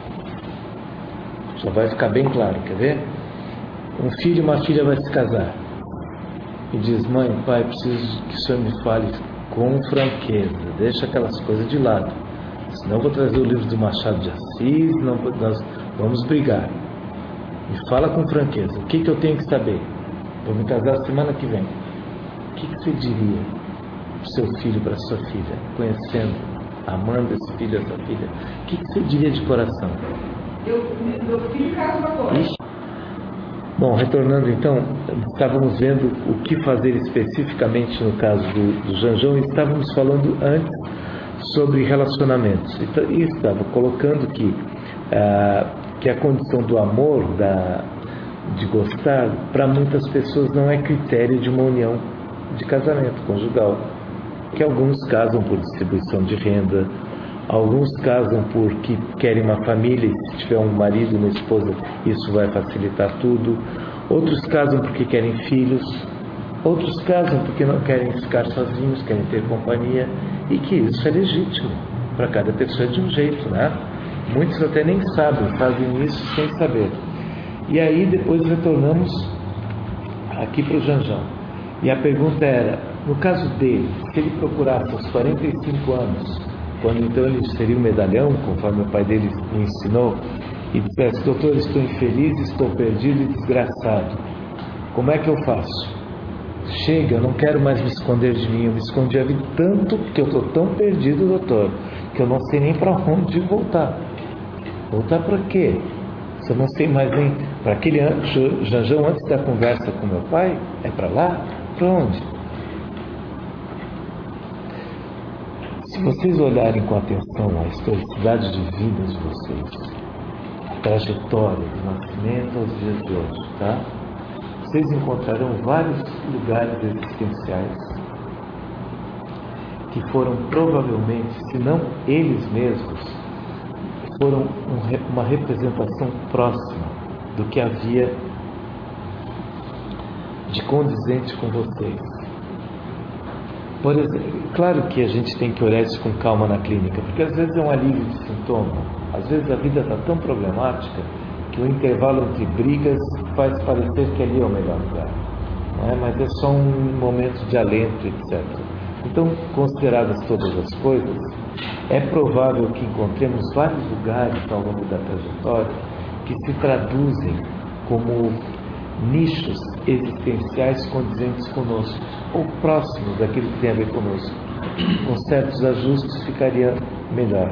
Já vai ficar bem claro, quer ver? Um filho e uma filha vai se casar e diz, mãe, pai, preciso que o senhor me fale com franqueza, deixa aquelas coisas de lado, senão eu vou trazer o livro do Machado de Assis, não, nós vamos brigar. Me fala com franqueza, o que, que eu tenho que saber? Vou me casar semana que vem. O que, que você diria para o seu filho, para a sua filha, conhecendo, amando esse filho, essa filha? O que, que você diria de coração? Eu, meu filho casa agora. Ixi. Bom, retornando então, estávamos vendo o que fazer especificamente no caso do, do Janjão e estávamos falando antes sobre relacionamentos. E estava colocando que, ah, que a condição do amor, da, de gostar, para muitas pessoas não é critério de uma união de casamento conjugal. Que alguns casam por distribuição de renda, alguns casam porque querem uma família e se tiver um marido e uma esposa isso vai facilitar tudo. Outros casam porque querem filhos. Outros casam porque não querem ficar sozinhos, querem ter companhia. E que isso é legítimo. Para cada pessoa é de um jeito, né? Muitos até nem sabem, fazem isso sem saber. E aí depois retornamos aqui para o Janjão. E a pergunta era, no caso dele, se ele procurasse aos quarenta e cinco anos, quando então ele seria um medalhão, conforme o pai dele o ensinou, e dissesse, doutor, estou infeliz, estou perdido e desgraçado, como é que eu faço? Chega, eu não quero mais me esconder de mim, eu me escondi a vida tanto que eu estou tão perdido, doutor, que eu não sei nem para onde voltar. Voltar para quê? Se eu não sei mais nem para aquele Janjão antes da conversa com meu pai, é para lá? Para onde? Se vocês olharem com atenção a historicidade de vida de vocês, a trajetória do nascimento aos dias de hoje, tá? Vocês encontrarão vários lugares existenciais que foram provavelmente, se não eles mesmos, foram um, uma representação próxima do que havia de condizente com vocês. Por exemplo, claro que a gente tem que olhar isso com calma na clínica, porque às vezes é um alívio de sintoma, às vezes a vida está tão problemática que o intervalo entre brigas faz parecer que ali é o melhor lugar, não é? Mas é só um momento de alento, etcétera. Então, consideradas todas as coisas, é provável que encontremos vários lugares ao longo da trajetória que se traduzem como nichos existenciais condizentes conosco, ou próximos daquilo que tem a ver conosco. Com certos ajustes ficaria melhor.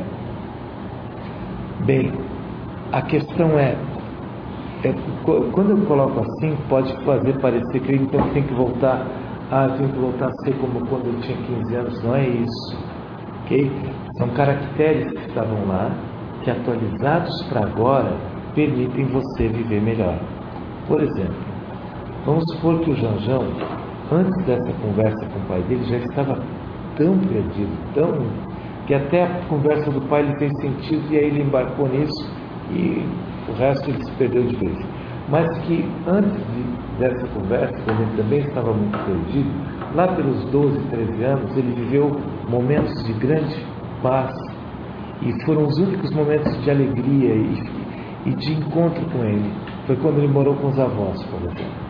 Bem, a questão é, é quando eu coloco assim, pode fazer parecer que então tem que voltar, ah, eu tenho que voltar a ser como quando eu tinha quinze anos. Não é isso, ok? São caracteres que estavam lá, que atualizados para agora, permitem você viver melhor. Por exemplo, vamos supor que o Janjão, antes dessa conversa com o pai dele, já estava tão perdido, tão, que até a conversa do pai lhe fez sentido e aí ele embarcou nisso e o resto ele se perdeu de vez. Mas que antes de, dessa conversa, quando ele também estava muito perdido, lá pelos doze, treze anos, ele viveu momentos de grande paz e foram os únicos momentos de alegria e, e de encontro com ele. Foi quando ele morou com os avós, por exemplo.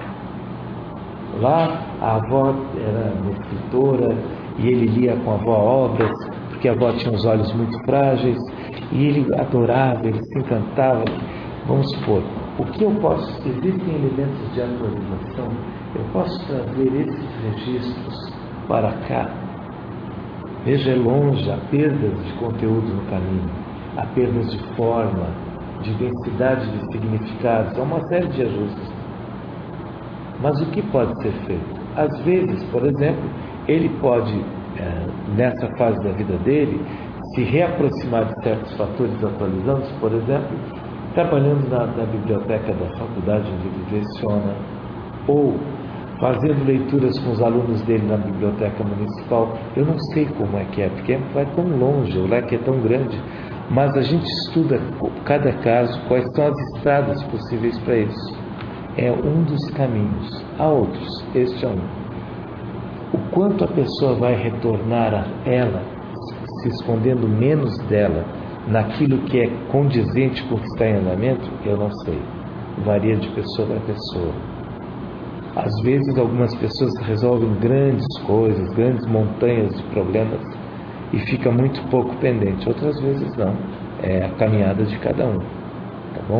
Lá a avó era uma escritora e ele lia com a avó obras, porque a avó tinha os olhos muito frágeis e ele adorava, ele se encantava. Vamos supor, o que eu posso, se existem elementos de atualização, eu posso trazer esses registros para cá. Veja, é longe, há perdas de conteúdo no caminho, há perdas de forma, de densidade de significados, há uma série de ajustes. Mas o que pode ser feito? Às vezes, por exemplo, ele pode, é, nessa fase da vida dele, se reaproximar de certos fatores atualizantes, por exemplo, trabalhando na, na biblioteca da faculdade onde ele leciona, ou fazendo leituras com os alunos dele na biblioteca municipal. Eu não sei como é que é, porque vai tão longe, o leque é tão grande, mas a gente estuda cada caso, quais são as estradas possíveis para isso. É um dos caminhos. Há outros, este é um. O quanto a pessoa vai retornar a ela, se escondendo menos dela, naquilo que é condizente com o que está em andamento, eu não sei. Varia de pessoa para pessoa. Às vezes algumas pessoas resolvem grandes coisas, grandes montanhas de problemas e fica muito pouco pendente. Outras vezes não. É a caminhada de cada um. Tá bom?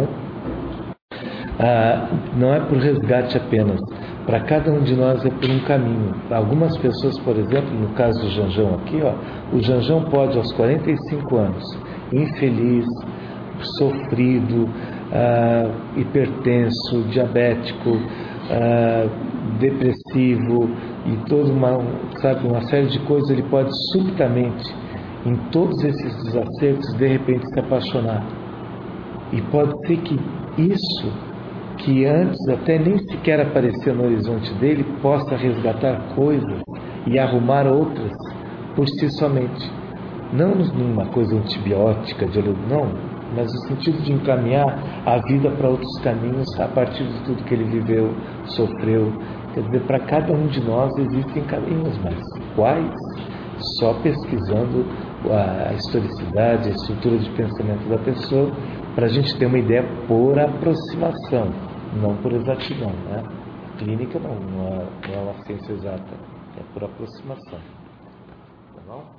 Ah, não é por resgate apenas. Para cada um de nós é por um caminho. Para algumas pessoas, por exemplo, no caso do Janjão aqui, ó, o Janjão pode aos quarenta e cinco anos, infeliz, sofrido, ah, hipertenso, diabético, ah, depressivo e toda uma, sabe, uma série de coisas, ele pode subitamente, em todos esses desacertos, de repente se apaixonar. E pode ser que isso, que antes até nem sequer aparecia no horizonte dele, possa resgatar coisas e arrumar outras por si somente. Não numa coisa antibiótica, de não, mas no sentido de encaminhar a vida para outros caminhos a partir de tudo que ele viveu, sofreu. Quer dizer, para cada um de nós existem caminhos, mas quais? Só pesquisando a historicidade, a estrutura de pensamento da pessoa, para a gente ter uma ideia por aproximação, não por exatidão, né? Clínica não, não é, não é uma ciência exata, é por aproximação, tá bom?